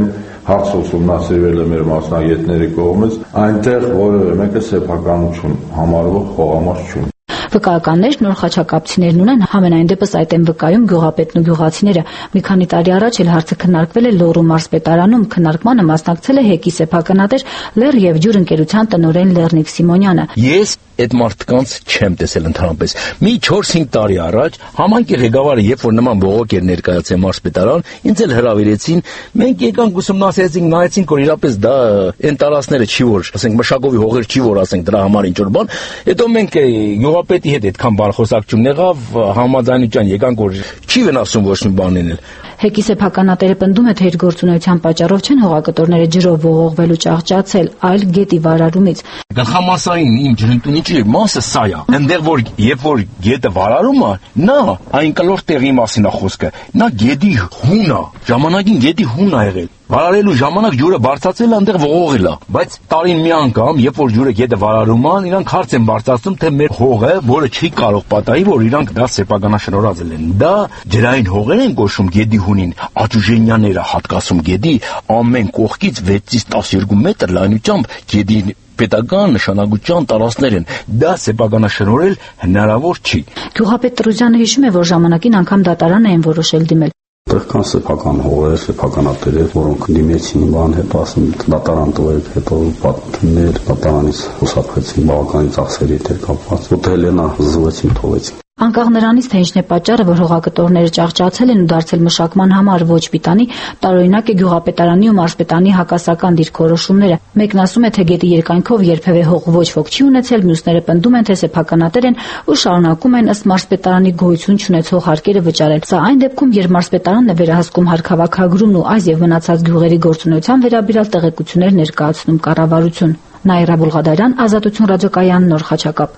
հարցը ուսումնասիրվել է մեր մասնագետների կողմից, այնտեղ որևէ մեկը սեփականություն համարվող խոհամաս չունի։ Վկայականներ նոր խաչակապցիներն ունեն, համենայն դեպս այդ են վկայում գյուղապետն ու գյուղացիները։ Մի քանի տարի առաջ էլ հարցը քննարկվել է Լոռու մարզպետարանում, քննարկմանը մասնակցել է ՀԵԿ-ի սեփականատեր Լեռ եւ ջուր ընկերության տնօրեն Լեռնիկ Սիմոնյանը։ Ես այդ մարդկանց չեմ տեսել ընդհանրապես։ Մի չորս-հինգ տարի առաջ համայնքի ղեկավարը, երբ որ նման բողոք էր ներկայացել մարզպետարան, ինձ էլ հրավիրեցին, մենք եկանք ուսումնասիրեցինք, նայեցինք, որ իրապես դա այն տարածքները չի որ, ասենք մշակովի հողեր չի որ, ասենք դրա համար ինչ որ բան, հետո մենք գյուղապետի հետ այդքան բանխոսակցություն եղավ, համաձայնության եկանք, որ չի վնասում ոչ մի բան լինել։ ՀԵԿ-ի սեփականատերը պնդում է, թե իր գործունեության պատճառով չեն հողագտորները ջրով ողողվել ու ճահճացել, այլ գետի վարարումից։ Գլխամասային իմ ջրընկերների մասը սա է։ Այնտեղ որ երբ որ գետը վարարում է, նա այն կլոր տեղի մասին է խոսքը։ Նա գետի հուն է, ժամանակին գետի հուն է եղել։ Վարարելու ժամանակ ջուրը բարձրացել այնտեղ ողողել է, բայց տարին մի անգամ, երբ որ ջուրը գետը վարարում է, իրանք հարց են բարձրացնում, թե մեր հողը, որը չի կարող պատահի, որ իրանք դա սեփականաշնորհածել են։ Դա ջրային հողեր են կոչվում գետի հունին, աճուժենյաները հատկացում գետի ամեն կողքից վեցից տասներկու մետր լայնությամբ գետի պետական նշանակության տարածքներ են։ Դա սեփականաշնորհել հնարավոր չի։ Գյուղապետ Տրուզյանը հիշում է, որ ժամանակին անգամ դատարան էին որոշել դիմել։ Կան սեփական հողեր, սեփականատերեր, որոնք դիմեցին բան հետ ասում դատարան տվեք, հետո պատմություններ, դատարանից խուսափեցին բավականին ծախսերի հետ կապված, ուտել են, զզվեցին, թողեցին։ Անկախ նրանից, թե ինչն է պատճառը, որ հողագտորները ճահճացել են ու դարձել մշակման համար ոչ պիտանի, տարօրինակ է գյուղապետարանի ու մարզպետարանի հակասական դիրքորոշումները։ Մեկն ասում է, թե գետի երկայնքով երբևէ հող ոչ ոք չի ունեցել, մյուսները պնդում են, թե սեփականատեր են ու շարունակում են ըստ մարզպետարանի գոյություն չունեցող հարկերը վճարել։ Սա այն դեպքում, երբ մարզպետարանն է վերահսկում հարկավաքագրումն ու այս եւ մնացած գյուղերի գործունեության վերաբերյալ տեղեկություններ ներկայացնում կառավարություն։ Նաիրա Բուլղադարյան, Ազատություն ռադիոկայան, Նոր Խաչակապ։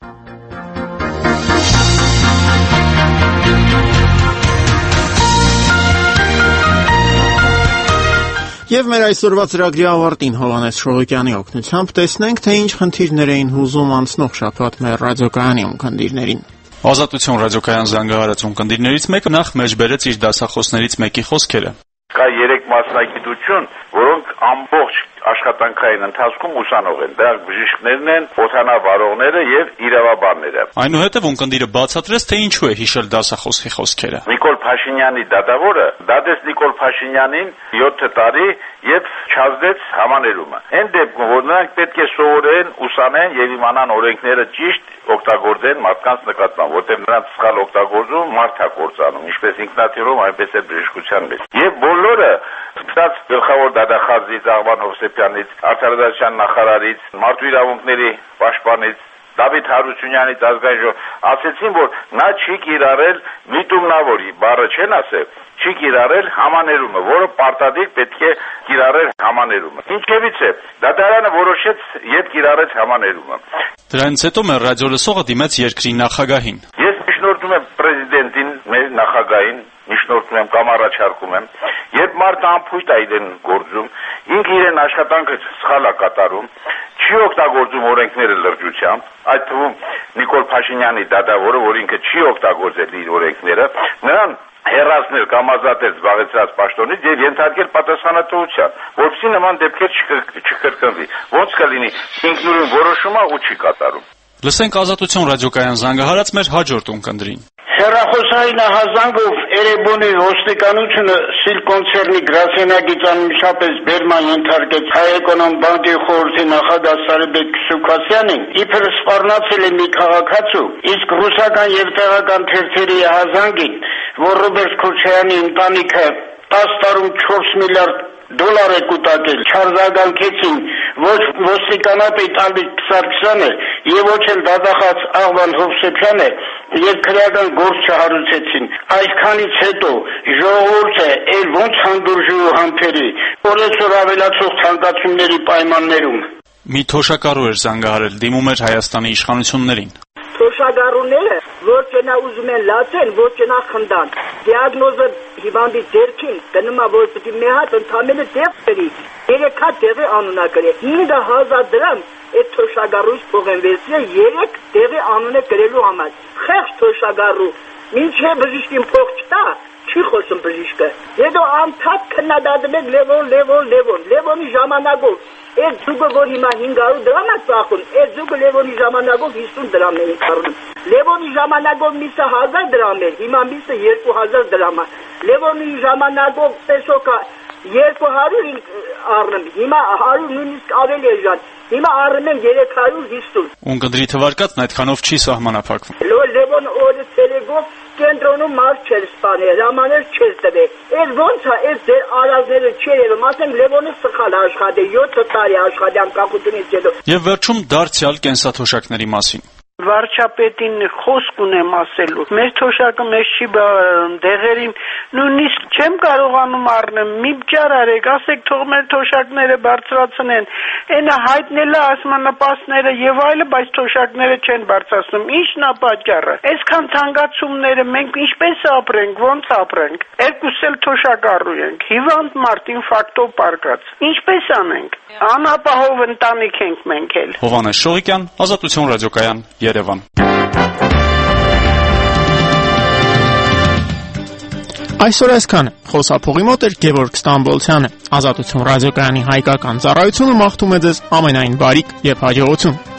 Եվ մեր այսօրվա ծրագրի ավարտին Հովհաննես Շողոկյանի օգնությամբ տեսնենք, թե ինչ խնդիրներ էին հուզում անցնող շաբաթ մեր ռադիոկայանի ունկնդիրներին։ Ազատություն ռադիոկայան զանգահարած ունկնդիրներից մեկը նախ մեջբերեց իր դասախոսներից մեկի խոսքերը։ Կա երեք մասնագիտություն, որոնք ամբողջ աշխատանքային ընթացքում ուսանող են։ Դրանք բժիշկներն են, օդանավարողները եւ իրավաբանները։ Այնուհետև ունկնդիրը բացատրեց, թե ինչու է հիշել դասախոսի խոսքերը։ Նիկոլ Փաշինյանի դատավորը դատեց Նիկոլ Փաշինյանին յոթ տարի եւ չազդեց համաներումը։ Այն դեպքում, որ նրանք պետք է սովորեն, ուսանեն եւ իմանան օրենքները ճիշտ օգտագործեն մարդկանց նկատմամբ, որտեղ նրանց սխալ օգտագործում մարդ է կործանում, ինչպես ինքնաթիռում, այնպես էլ բժշկության մեջ։ Եվ բոլորը ստաց գլխավոր դատախազից Աղվան Հովսեփյանից, Արտադրության նախարարից, մարդու իրավունքների պաշտպանից, Դավիթ Հարությունյանից ազգային ժողով ասեցին, որ նա չի կիրառել միտումնավորի բառը չեն ասել, չի կիրառել համաներումը, որը պարտադիր պետք է կիրառել համաներումը։ Ինչևից է, դատարանը որոշեց եւ կիրառեց համաներումը։ Դրանից հետո մեր ռադիոլսողը դիմեց երկրի նախագահին։ Ես միջնորդում եմ պրեզիդենտին, մեր նախագահին, միջնորդում եմ կամ առաջարկում եմ, երբ մարդը անփույթ է իրեն գործում, ինքը իրեն աշխատանքը սխալ է կատարում, չի օգտագործում օրենքները լրջությամբ, այդ թվում Նիկոլ Փաշինյանի դատավորը, որ ինքը չի օգտագործել իր օրենքները, նրան հեռացնել կամ ազատել զբաղեցրած պաշտոնից եւ ենթարկել պատասխանատվության, որովհետեւ նման դեպքեր չկրկնվի։ Ոնց կլինի ինքնուրույն որոշումը ու չի կատարում։ Լսենք Ազատություն ռադիոկայան զանգահարած մեր հաջորդ ունկնդրին։ Հեռախոսային ահազանգով Էրեբունի ոստիկանությունը Սիլ կոնցերնի գրասենյակից անմիջապես բերման ենթարկեց Հայ-Էկոնոմ բանկի խորհրդի նախագահ Սարեբեկ Քսուքասյանին, իբր սպառնացել է մի քաղաքացու, իսկ ռուսական եւ տեղական թերթերի ահազանգին, որ Ռոբերտ Քոչարյանի ընտանիքը տասը տարում չորս միլիարդ դոլար է կուտակել, չարձագանքեցին ոչ ոստիկանապետ Ալիկ Սարգսյանը եւ ոչ էլ դատախազ Աղվան Հովսեփյանը եւ քրեական գործ չհարուցեցին։ Այսքանից հետո ժողովուրդը ել ոնց հանդուրժի ու համբերի, օրեցօր ավելացող ցանկացումների պայմաններում։ Մի թոշակառու էր զանգահարել, դիմում էր Հայաստանի իշխանություններին։ Թոշակառուները, որ ճենա ուզում են լացեն, որ ճենա խնդան։ Դիագնոզը հիվանդի ձեռքին գնում է, որ պետք է մի հատ ընդամենը դեպ կրի։ Երեք հատ տեղի անունակրի։ հինգ հազար դրամ այդ թոշակառուից փող են վերցնել երեք տեղի անունը գրելու համար։ Խեղճ թոշակառու, մինչև բժիշկին փող չտա, չի խոսում բժիշկը։ Հետո անդադ քննադատում եք Լևոն, Լևոն, Լևոն, Լևոնի ժամանակով այդ զուգը, որ հիմա հինգ հարյուր դրամ է ծախում, այդ զուգը Լևոնի ժամանակով հիսուն դրամ է ծախում։ Լևոնի ժամանակով միսը հազար դրամ էր, հիմա միսը երկու հազար դրամ է։ Լևոնի ժամանակով պեսոկա երկու հարյուր առնում, հիմա հարյուր նույնիսկ ավելի է ժան։ Հիմա առնում են երեք հարյուր հիսուն։ Ունկնդրի թվարկածն այդքանով չի սահմանափակվում։ Լևոն օրը ցերեգով կենտրոնում մարդ չէր սպանել, հրամաներ չէր տվել։ Այդ ոնց է, այդ ձեր արազները չէր եղել, ասենք Լևոնը սխալ աշխատել, յոթ տարի աշխատել անկախությունից հետո։ Եվ վերջում դարձյալ կենսաթոշակների մասին։ Վարչապետին խոսք ունեմ ասելու։ Մեր թոշակը մեզ չի բավարարում, դեղերին նույնիսկ չեմ կարողանում առնեմ։ Մի բջար արեք, ասեք թող մեր թոշակները բարձրացնեն։ Այնա հայտնելա ասմանապասները եւ այլը, բայց թոշակները չեն բարձրացնում։ Ի՞նչն է պատճառը։ Այսքան թանկացումները մենք ինչպես ապրենք, ոնց ապրենք։ Երկուս էլ թոշակ առու ենք։ Հիվանդ մարդ ինֆարկտով պարկած։ Ինչպես անենք։ Անապահով ընտանիք ենք մենք էլ։ Հովհաննես Շողիկյան, Ազատություն ռադիոկայան, Երևան։ Այսօր այսքանը։ Խոսափողի մոտ էր Գևորգ Ստամբոլցյանը։ Ազատություն ռադիոկայանի հայկական ծառայությունը մաղթում է ձեզ ամենայն բարիք եւ հաջողություն։